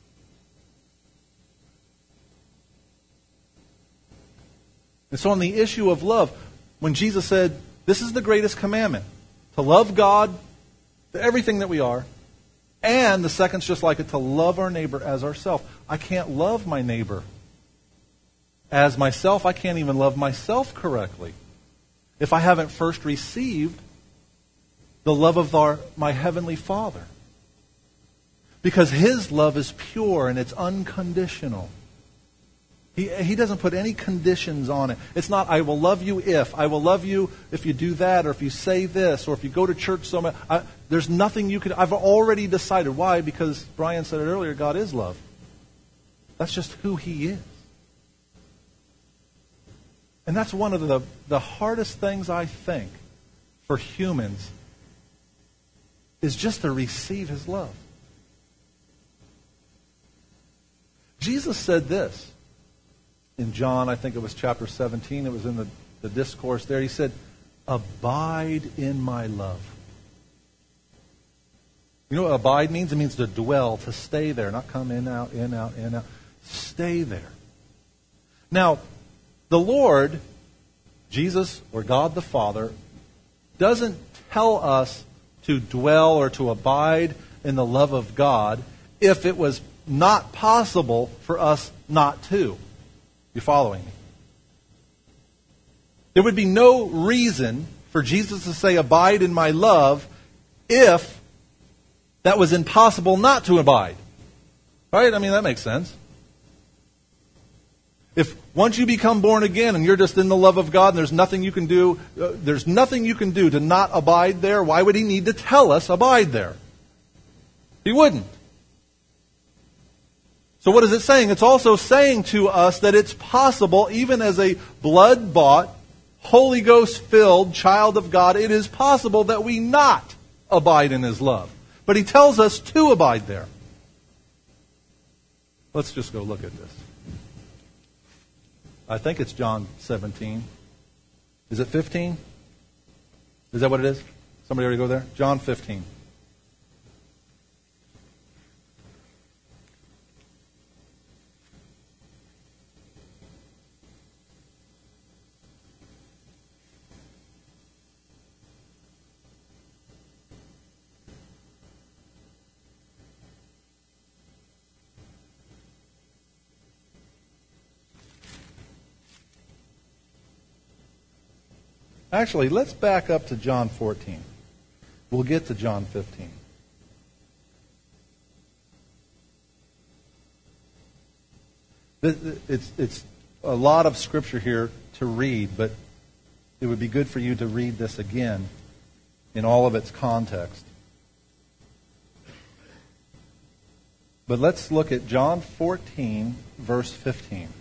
And so on the issue of love, when Jesus said, this is the greatest commandment, to love God, to everything that we are, and the second's just like it, to love our neighbor as ourselves. I can't love my neighbor as myself. I can't even love myself correctly if I haven't first received the love of my Heavenly Father. Because His love is pure and it's unconditional. He doesn't put any conditions on it. It's not, I will love you if. I will love you if you do that, or if you say this, or if you go to church so much. There's nothing you could... I've already decided. Why? Because Brian said it earlier, God is love. That's just who He is. And that's one of the hardest things, I think, for humans, is just to receive His love. Jesus said this in John, I think it was chapter 17, it was in the discourse there. He said, abide in my love. You know what abide means? It means to dwell, to stay there, not come in, out, in, out, in, out. Stay there. Now, the Lord, Jesus, or God the Father, doesn't tell us to dwell or to abide in the love of God if it was not possible for us not to. You following me? There would be no reason for Jesus to say, abide in my love, if that was impossible not to abide. Right? I mean, that makes sense. If once you become born again and you're just in the love of God and there's nothing you can do to not abide there, why would he need to tell us abide there? He wouldn't. So what is it saying? It's also saying to us that it's possible, even as a blood-bought, Holy Ghost-filled child of God, it is possible that we not abide in his love. But he tells us to abide there. Let's just go look at this. I think it's John 17. Is it 15? Is that what it is? Somebody already go there? John 15. Actually, let's back up to John 14. We'll get to John 15. It's a lot of scripture here to read, but it would be good for you to read this again in all of its context. But let's look at John 14, verse 15.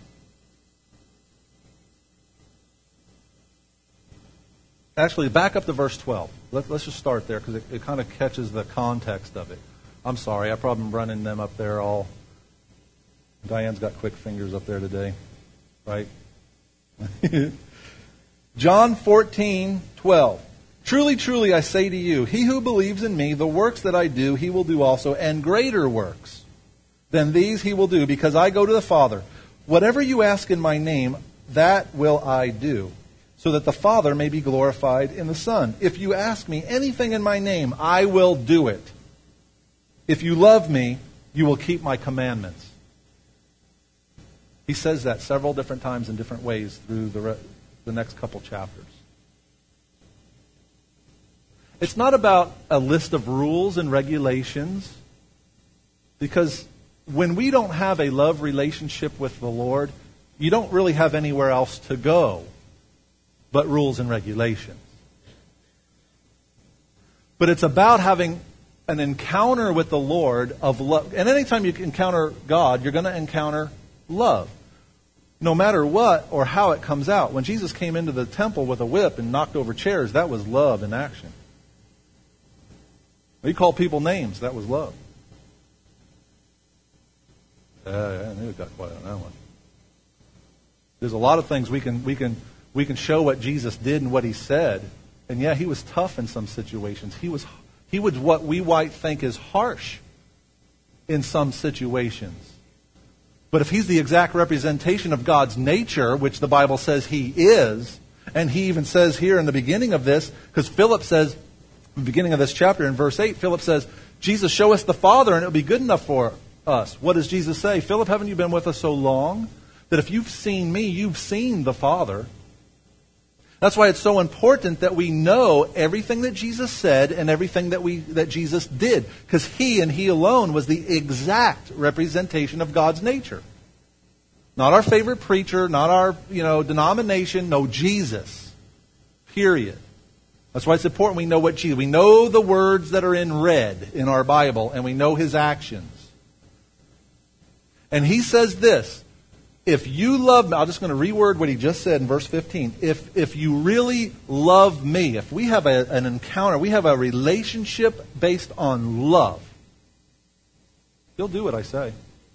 Actually, back up to verse 12. Let's just start there because it kind of catches the context of it. I'm sorry, I've probably been running them up there all. Diane's got quick fingers up there today, right? John 14:12. Truly, truly, I say to you, he who believes in me, the works that I do, he will do also, and greater works than these he will do, because I go to the Father. Whatever you ask in my name, that will I do, so that the Father may be glorified in the Son. If you ask me anything in my name, I will do it. If you love me, you will keep my commandments. He says that several different times in different ways through the next couple chapters. It's not about a list of rules and regulations, because when we don't have a love relationship with the Lord, you don't really have anywhere else to go but rules and regulations. But it's about having an encounter with the Lord of love. And anytime you encounter God, you're going to encounter love. No matter what or how it comes out. When Jesus came into the temple with a whip and knocked over chairs, that was love in action. He called people names, that was love. I knew it got quiet on that one. There's a lot of things we can show what Jesus did and what he said. And yeah, he was tough in some situations. He was what we might think is harsh in some situations. But if he's the exact representation of God's nature, which the Bible says he is, and he even says here in the beginning of this, because Philip says, in the beginning of this chapter in verse 8, Philip says, Jesus, show us the Father and it'll be good enough for us. What does Jesus say? Philip, haven't you been with us so long that if you've seen me, you've seen the Father? That's why it's so important that we know everything that Jesus said and everything that Jesus did. Because he and he alone was the exact representation of God's nature. Not our favorite preacher, not our denomination, no, Jesus. Period. That's why it's important we know what Jesus... We know the words that are in red in our Bible, and we know his actions. And he says this, if you love me, I'm just going to reword what he just said in verse 15. If you really love me, if we have an encounter, we have a relationship based on love, you'll do what I say.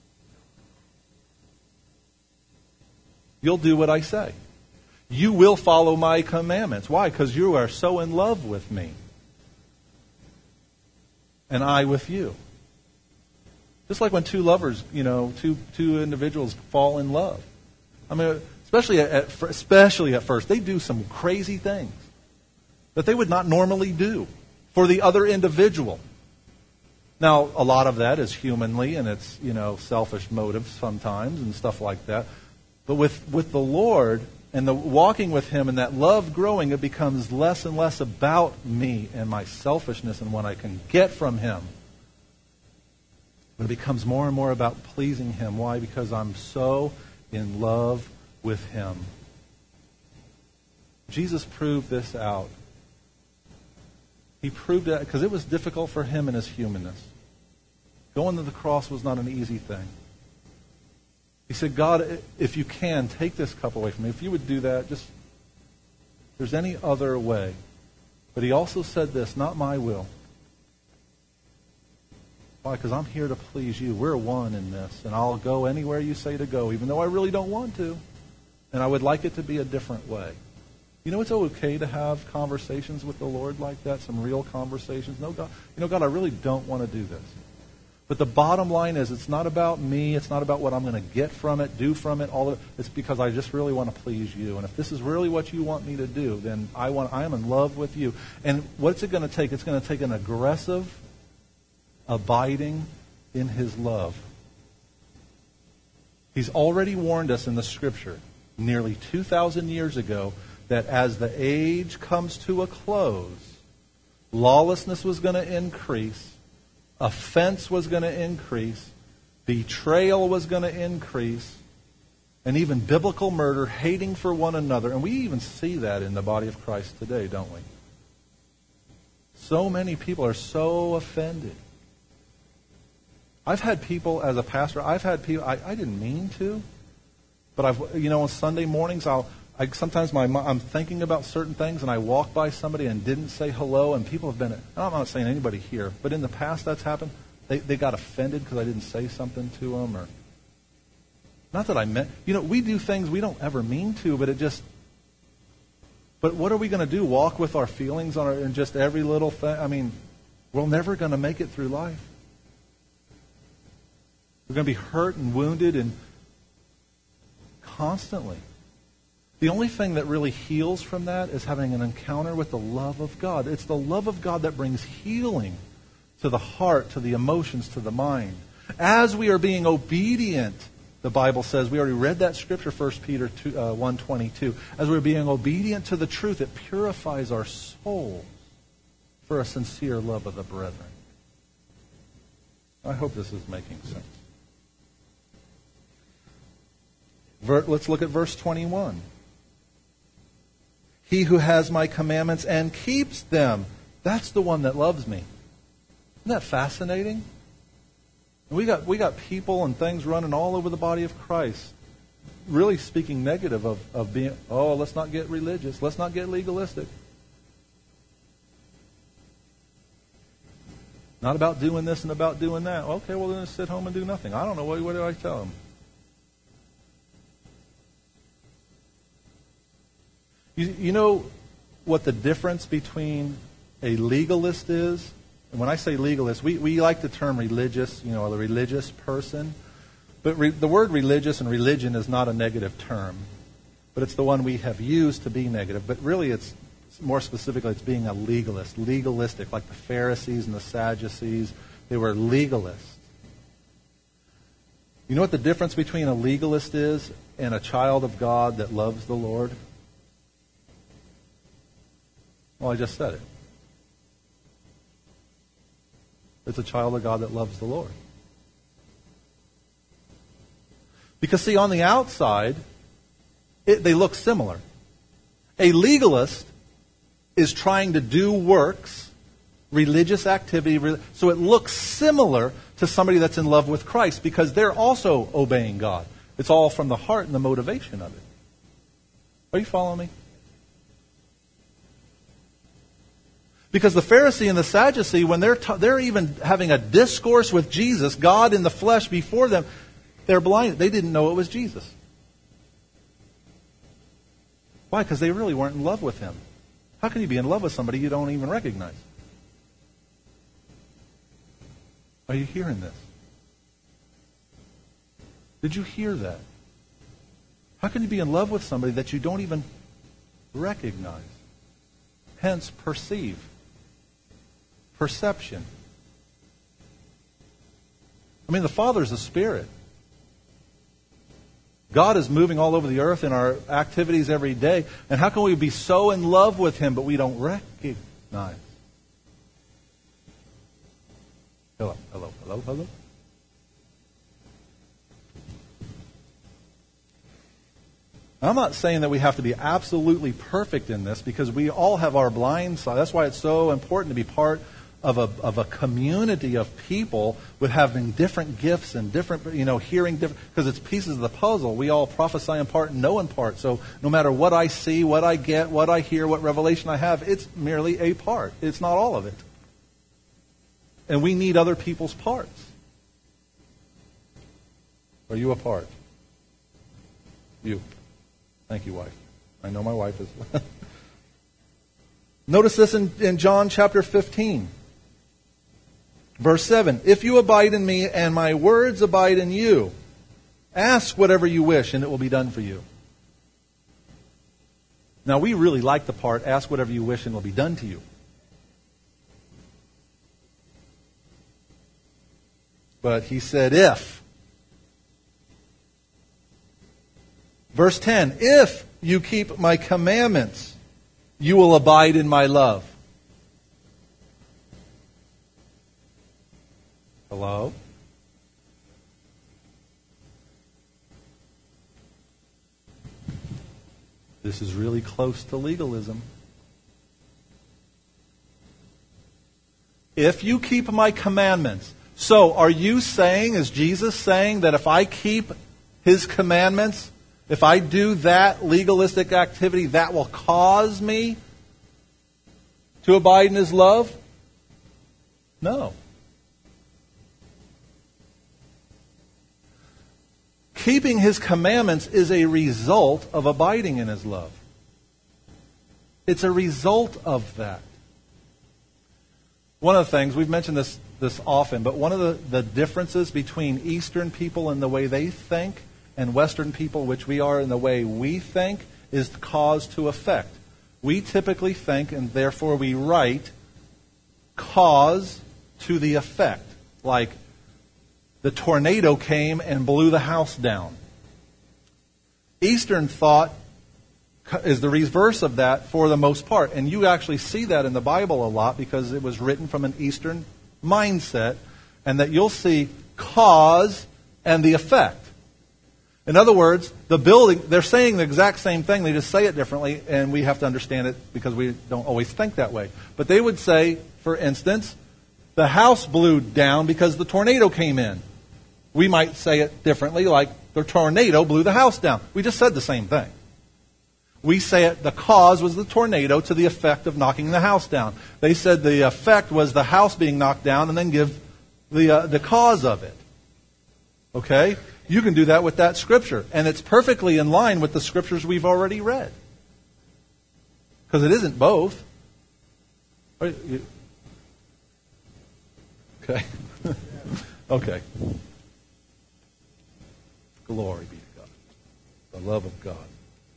You'll do what I say. You will follow my commandments. Why? Because you are so in love with me. and I with you. Just like when two lovers, two individuals fall in love. I mean, especially at first, they do some crazy things that they would not normally do for the other individual. Now, a lot of that is humanly, and it's, selfish motives sometimes and stuff like that. But with the Lord and the walking with Him and that love growing, it becomes less and less about me and my selfishness and what I can get from Him. But it becomes more and more about pleasing Him. Why? Because I'm so in love with Him. Jesus proved this out. He proved it because it was difficult for Him in His humanness. Going to the cross was not an easy thing. He said, God, if you can, take this cup away from me. If you would do that, just, if there's any other way. But He also said this, not my will. Why? Because I'm here to please you. We're one in this. And I'll go anywhere you say to go, even though I really don't want to. And I would like it to be a different way. It's okay to have conversations with the Lord like that, some real conversations. No, God, God, I really don't want to do this. But the bottom line is, it's not about me. It's not about what I'm going to get from it, do from it. It's because I just really want to please you. And if this is really what you want me to do, then I am in love with you. And what's it going to take? It's going to take an aggressive abiding in His love. He's already warned us in the Scripture, nearly 2,000 years ago, that as the age comes to a close, lawlessness was going to increase. Offense was going to increase. Betrayal was going to increase. And even biblical murder, hating for one another. And we even see that in the body of Christ today, don't we? So many people are so offended. I've had people, as a pastor, I didn't mean to. But on Sunday mornings, sometimes I'm thinking about certain things, and I walk by somebody and didn't say hello, and people have been, I'm not saying anybody here, but in the past that's happened. They got offended because I didn't say something to them, or not that I meant. We do things we don't ever mean to, but But what are we going to do? Walk with our feelings in just every little thing? I mean, we're never going to make it through life. We're going to be hurt and wounded and constantly. The only thing that really heals from that is having an encounter with the love of God. It's the love of God that brings healing to the heart, to the emotions, to the mind. As we are being obedient, the Bible says, we already read that scripture, 1 Peter 1:22. As we're being obedient to the truth, it purifies our souls for a sincere love of the brethren. I hope this is making sense. Let's look at verse 21. He who has my commandments and keeps them, that's the one that loves me. Isn't that fascinating? We got people and things running all over the body of Christ, really speaking negative of being, let's not get religious, let's not get legalistic. Not about doing this and about doing that. Okay, well then just sit home and do nothing. I don't know, what do I tell them? You know what the difference between a legalist is? And when I say legalist, we like the term religious, a religious person. But the word religious and religion is not a negative term. But it's the one we have used to be negative. But really it's more specifically, it's being a legalist, legalistic, like the Pharisees and the Sadducees. They were legalists. You know what the difference between a legalist is and a child of God that loves the Lord? Well, I just said it. It's a child of God that loves the Lord. Because, see, on the outside, they look similar. A legalist is trying to do works, religious activity, so it looks similar to somebody that's in love with Christ because they're also obeying God. It's all from the heart and the motivation of it. Are you following me? Because the Pharisee and the Sadducee, when they're even having a discourse with Jesus, God in the flesh before them, they're blinded. They didn't know it was Jesus. Why? Because they really weren't in love with Him. How can you be in love with somebody you don't even recognize? Are you hearing this? Did you hear that? How can you be in love with somebody that you don't even recognize? Hence, perceive. Perception. I mean, the Father's a spirit. God is moving all over the earth in our activities every day. And how can we be so in love with Him, but we don't recognize? Hello, hello, hello, hello. I'm not saying that we have to be absolutely perfect in this, because we all have our blind side. That's why it's so important to be part of a community of people with having different gifts and different, hearing different, because it's pieces of the puzzle. We all prophesy in part and know in part. So no matter what I see, what I get, what I hear, what revelation I have, it's merely a part. It's not all of it. And we need other people's parts. Are you a part? You. Thank you, wife. I know my wife is. Notice this in John chapter 15. Verse 7. If you abide in me and my words abide in you, ask whatever you wish and it will be done for you. Now we really like the part, ask whatever you wish and it will be done to you. But he said if. Verse 10, if you keep my commandments, you will abide in my love. Hello? This is really close to legalism. If you keep my commandments. So, are you saying, is Jesus saying that if I keep His commandments, if I do that legalistic activity, that will cause me to abide in His love? No. Keeping His commandments is a result of abiding in His love. It's a result of that. One of the things, we've mentioned this often, but one of the differences between Eastern people and the way they think and Western people, which we are in the way we think, is cause to effect. We typically think, and therefore we write, cause to the effect. Like, the tornado came and blew the house down. Eastern thought is the reverse of that for the most part. And you actually see that in the Bible a lot because it was written from an Eastern mindset. And that you'll see cause and the effect. In other words, the building, they're saying the exact same thing, they just say it differently, and we have to understand it because we don't always think that way. But they would say, for instance, the house blew down because the tornado came in. We might say it differently, like the tornado blew the house down. We just said the same thing. We say it, the cause was the tornado to the effect of knocking the house down. They said the effect was the house being knocked down and then give the cause of it. Okay? You can do that with that scripture. And it's perfectly in line with the scriptures we've already read. Because it isn't both. Okay. Okay. Glory be to God. The love of God.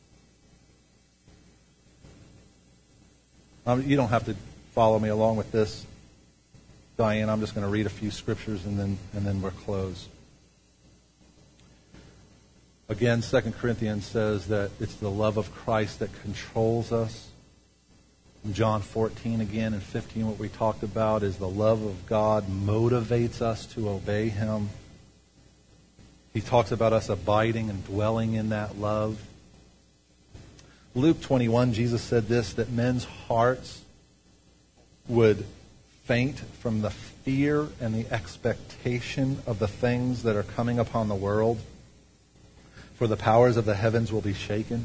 You don't have to follow me along with this, Diane. I'm just going to read a few scriptures and then we're closed. Again, 2 Corinthians says that it's the love of Christ that controls us. In John 14 again and 15, what we talked about is the love of God motivates us to obey Him. He talks about us abiding and dwelling in that love. Luke 21, Jesus said this, that men's hearts would faint from the fear and the expectation of the things that are coming upon the world. For the powers of the heavens will be shaken.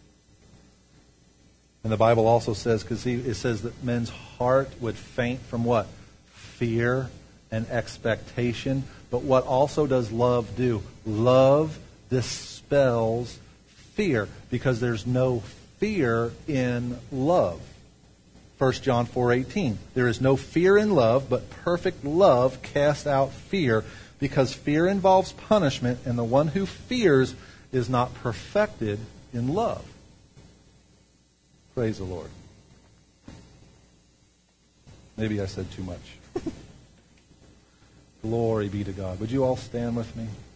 And the Bible also says, because it says that men's heart would faint from what? Fear and expectation. But what also does love do? Love dispels fear, because there's no fear in love. 1 John 4:18. There is no fear in love, but perfect love casts out fear, because fear involves punishment, and the one who fears is not perfected in love. Praise the Lord. Maybe I said too much. Glory be to God. Would you all stand with me?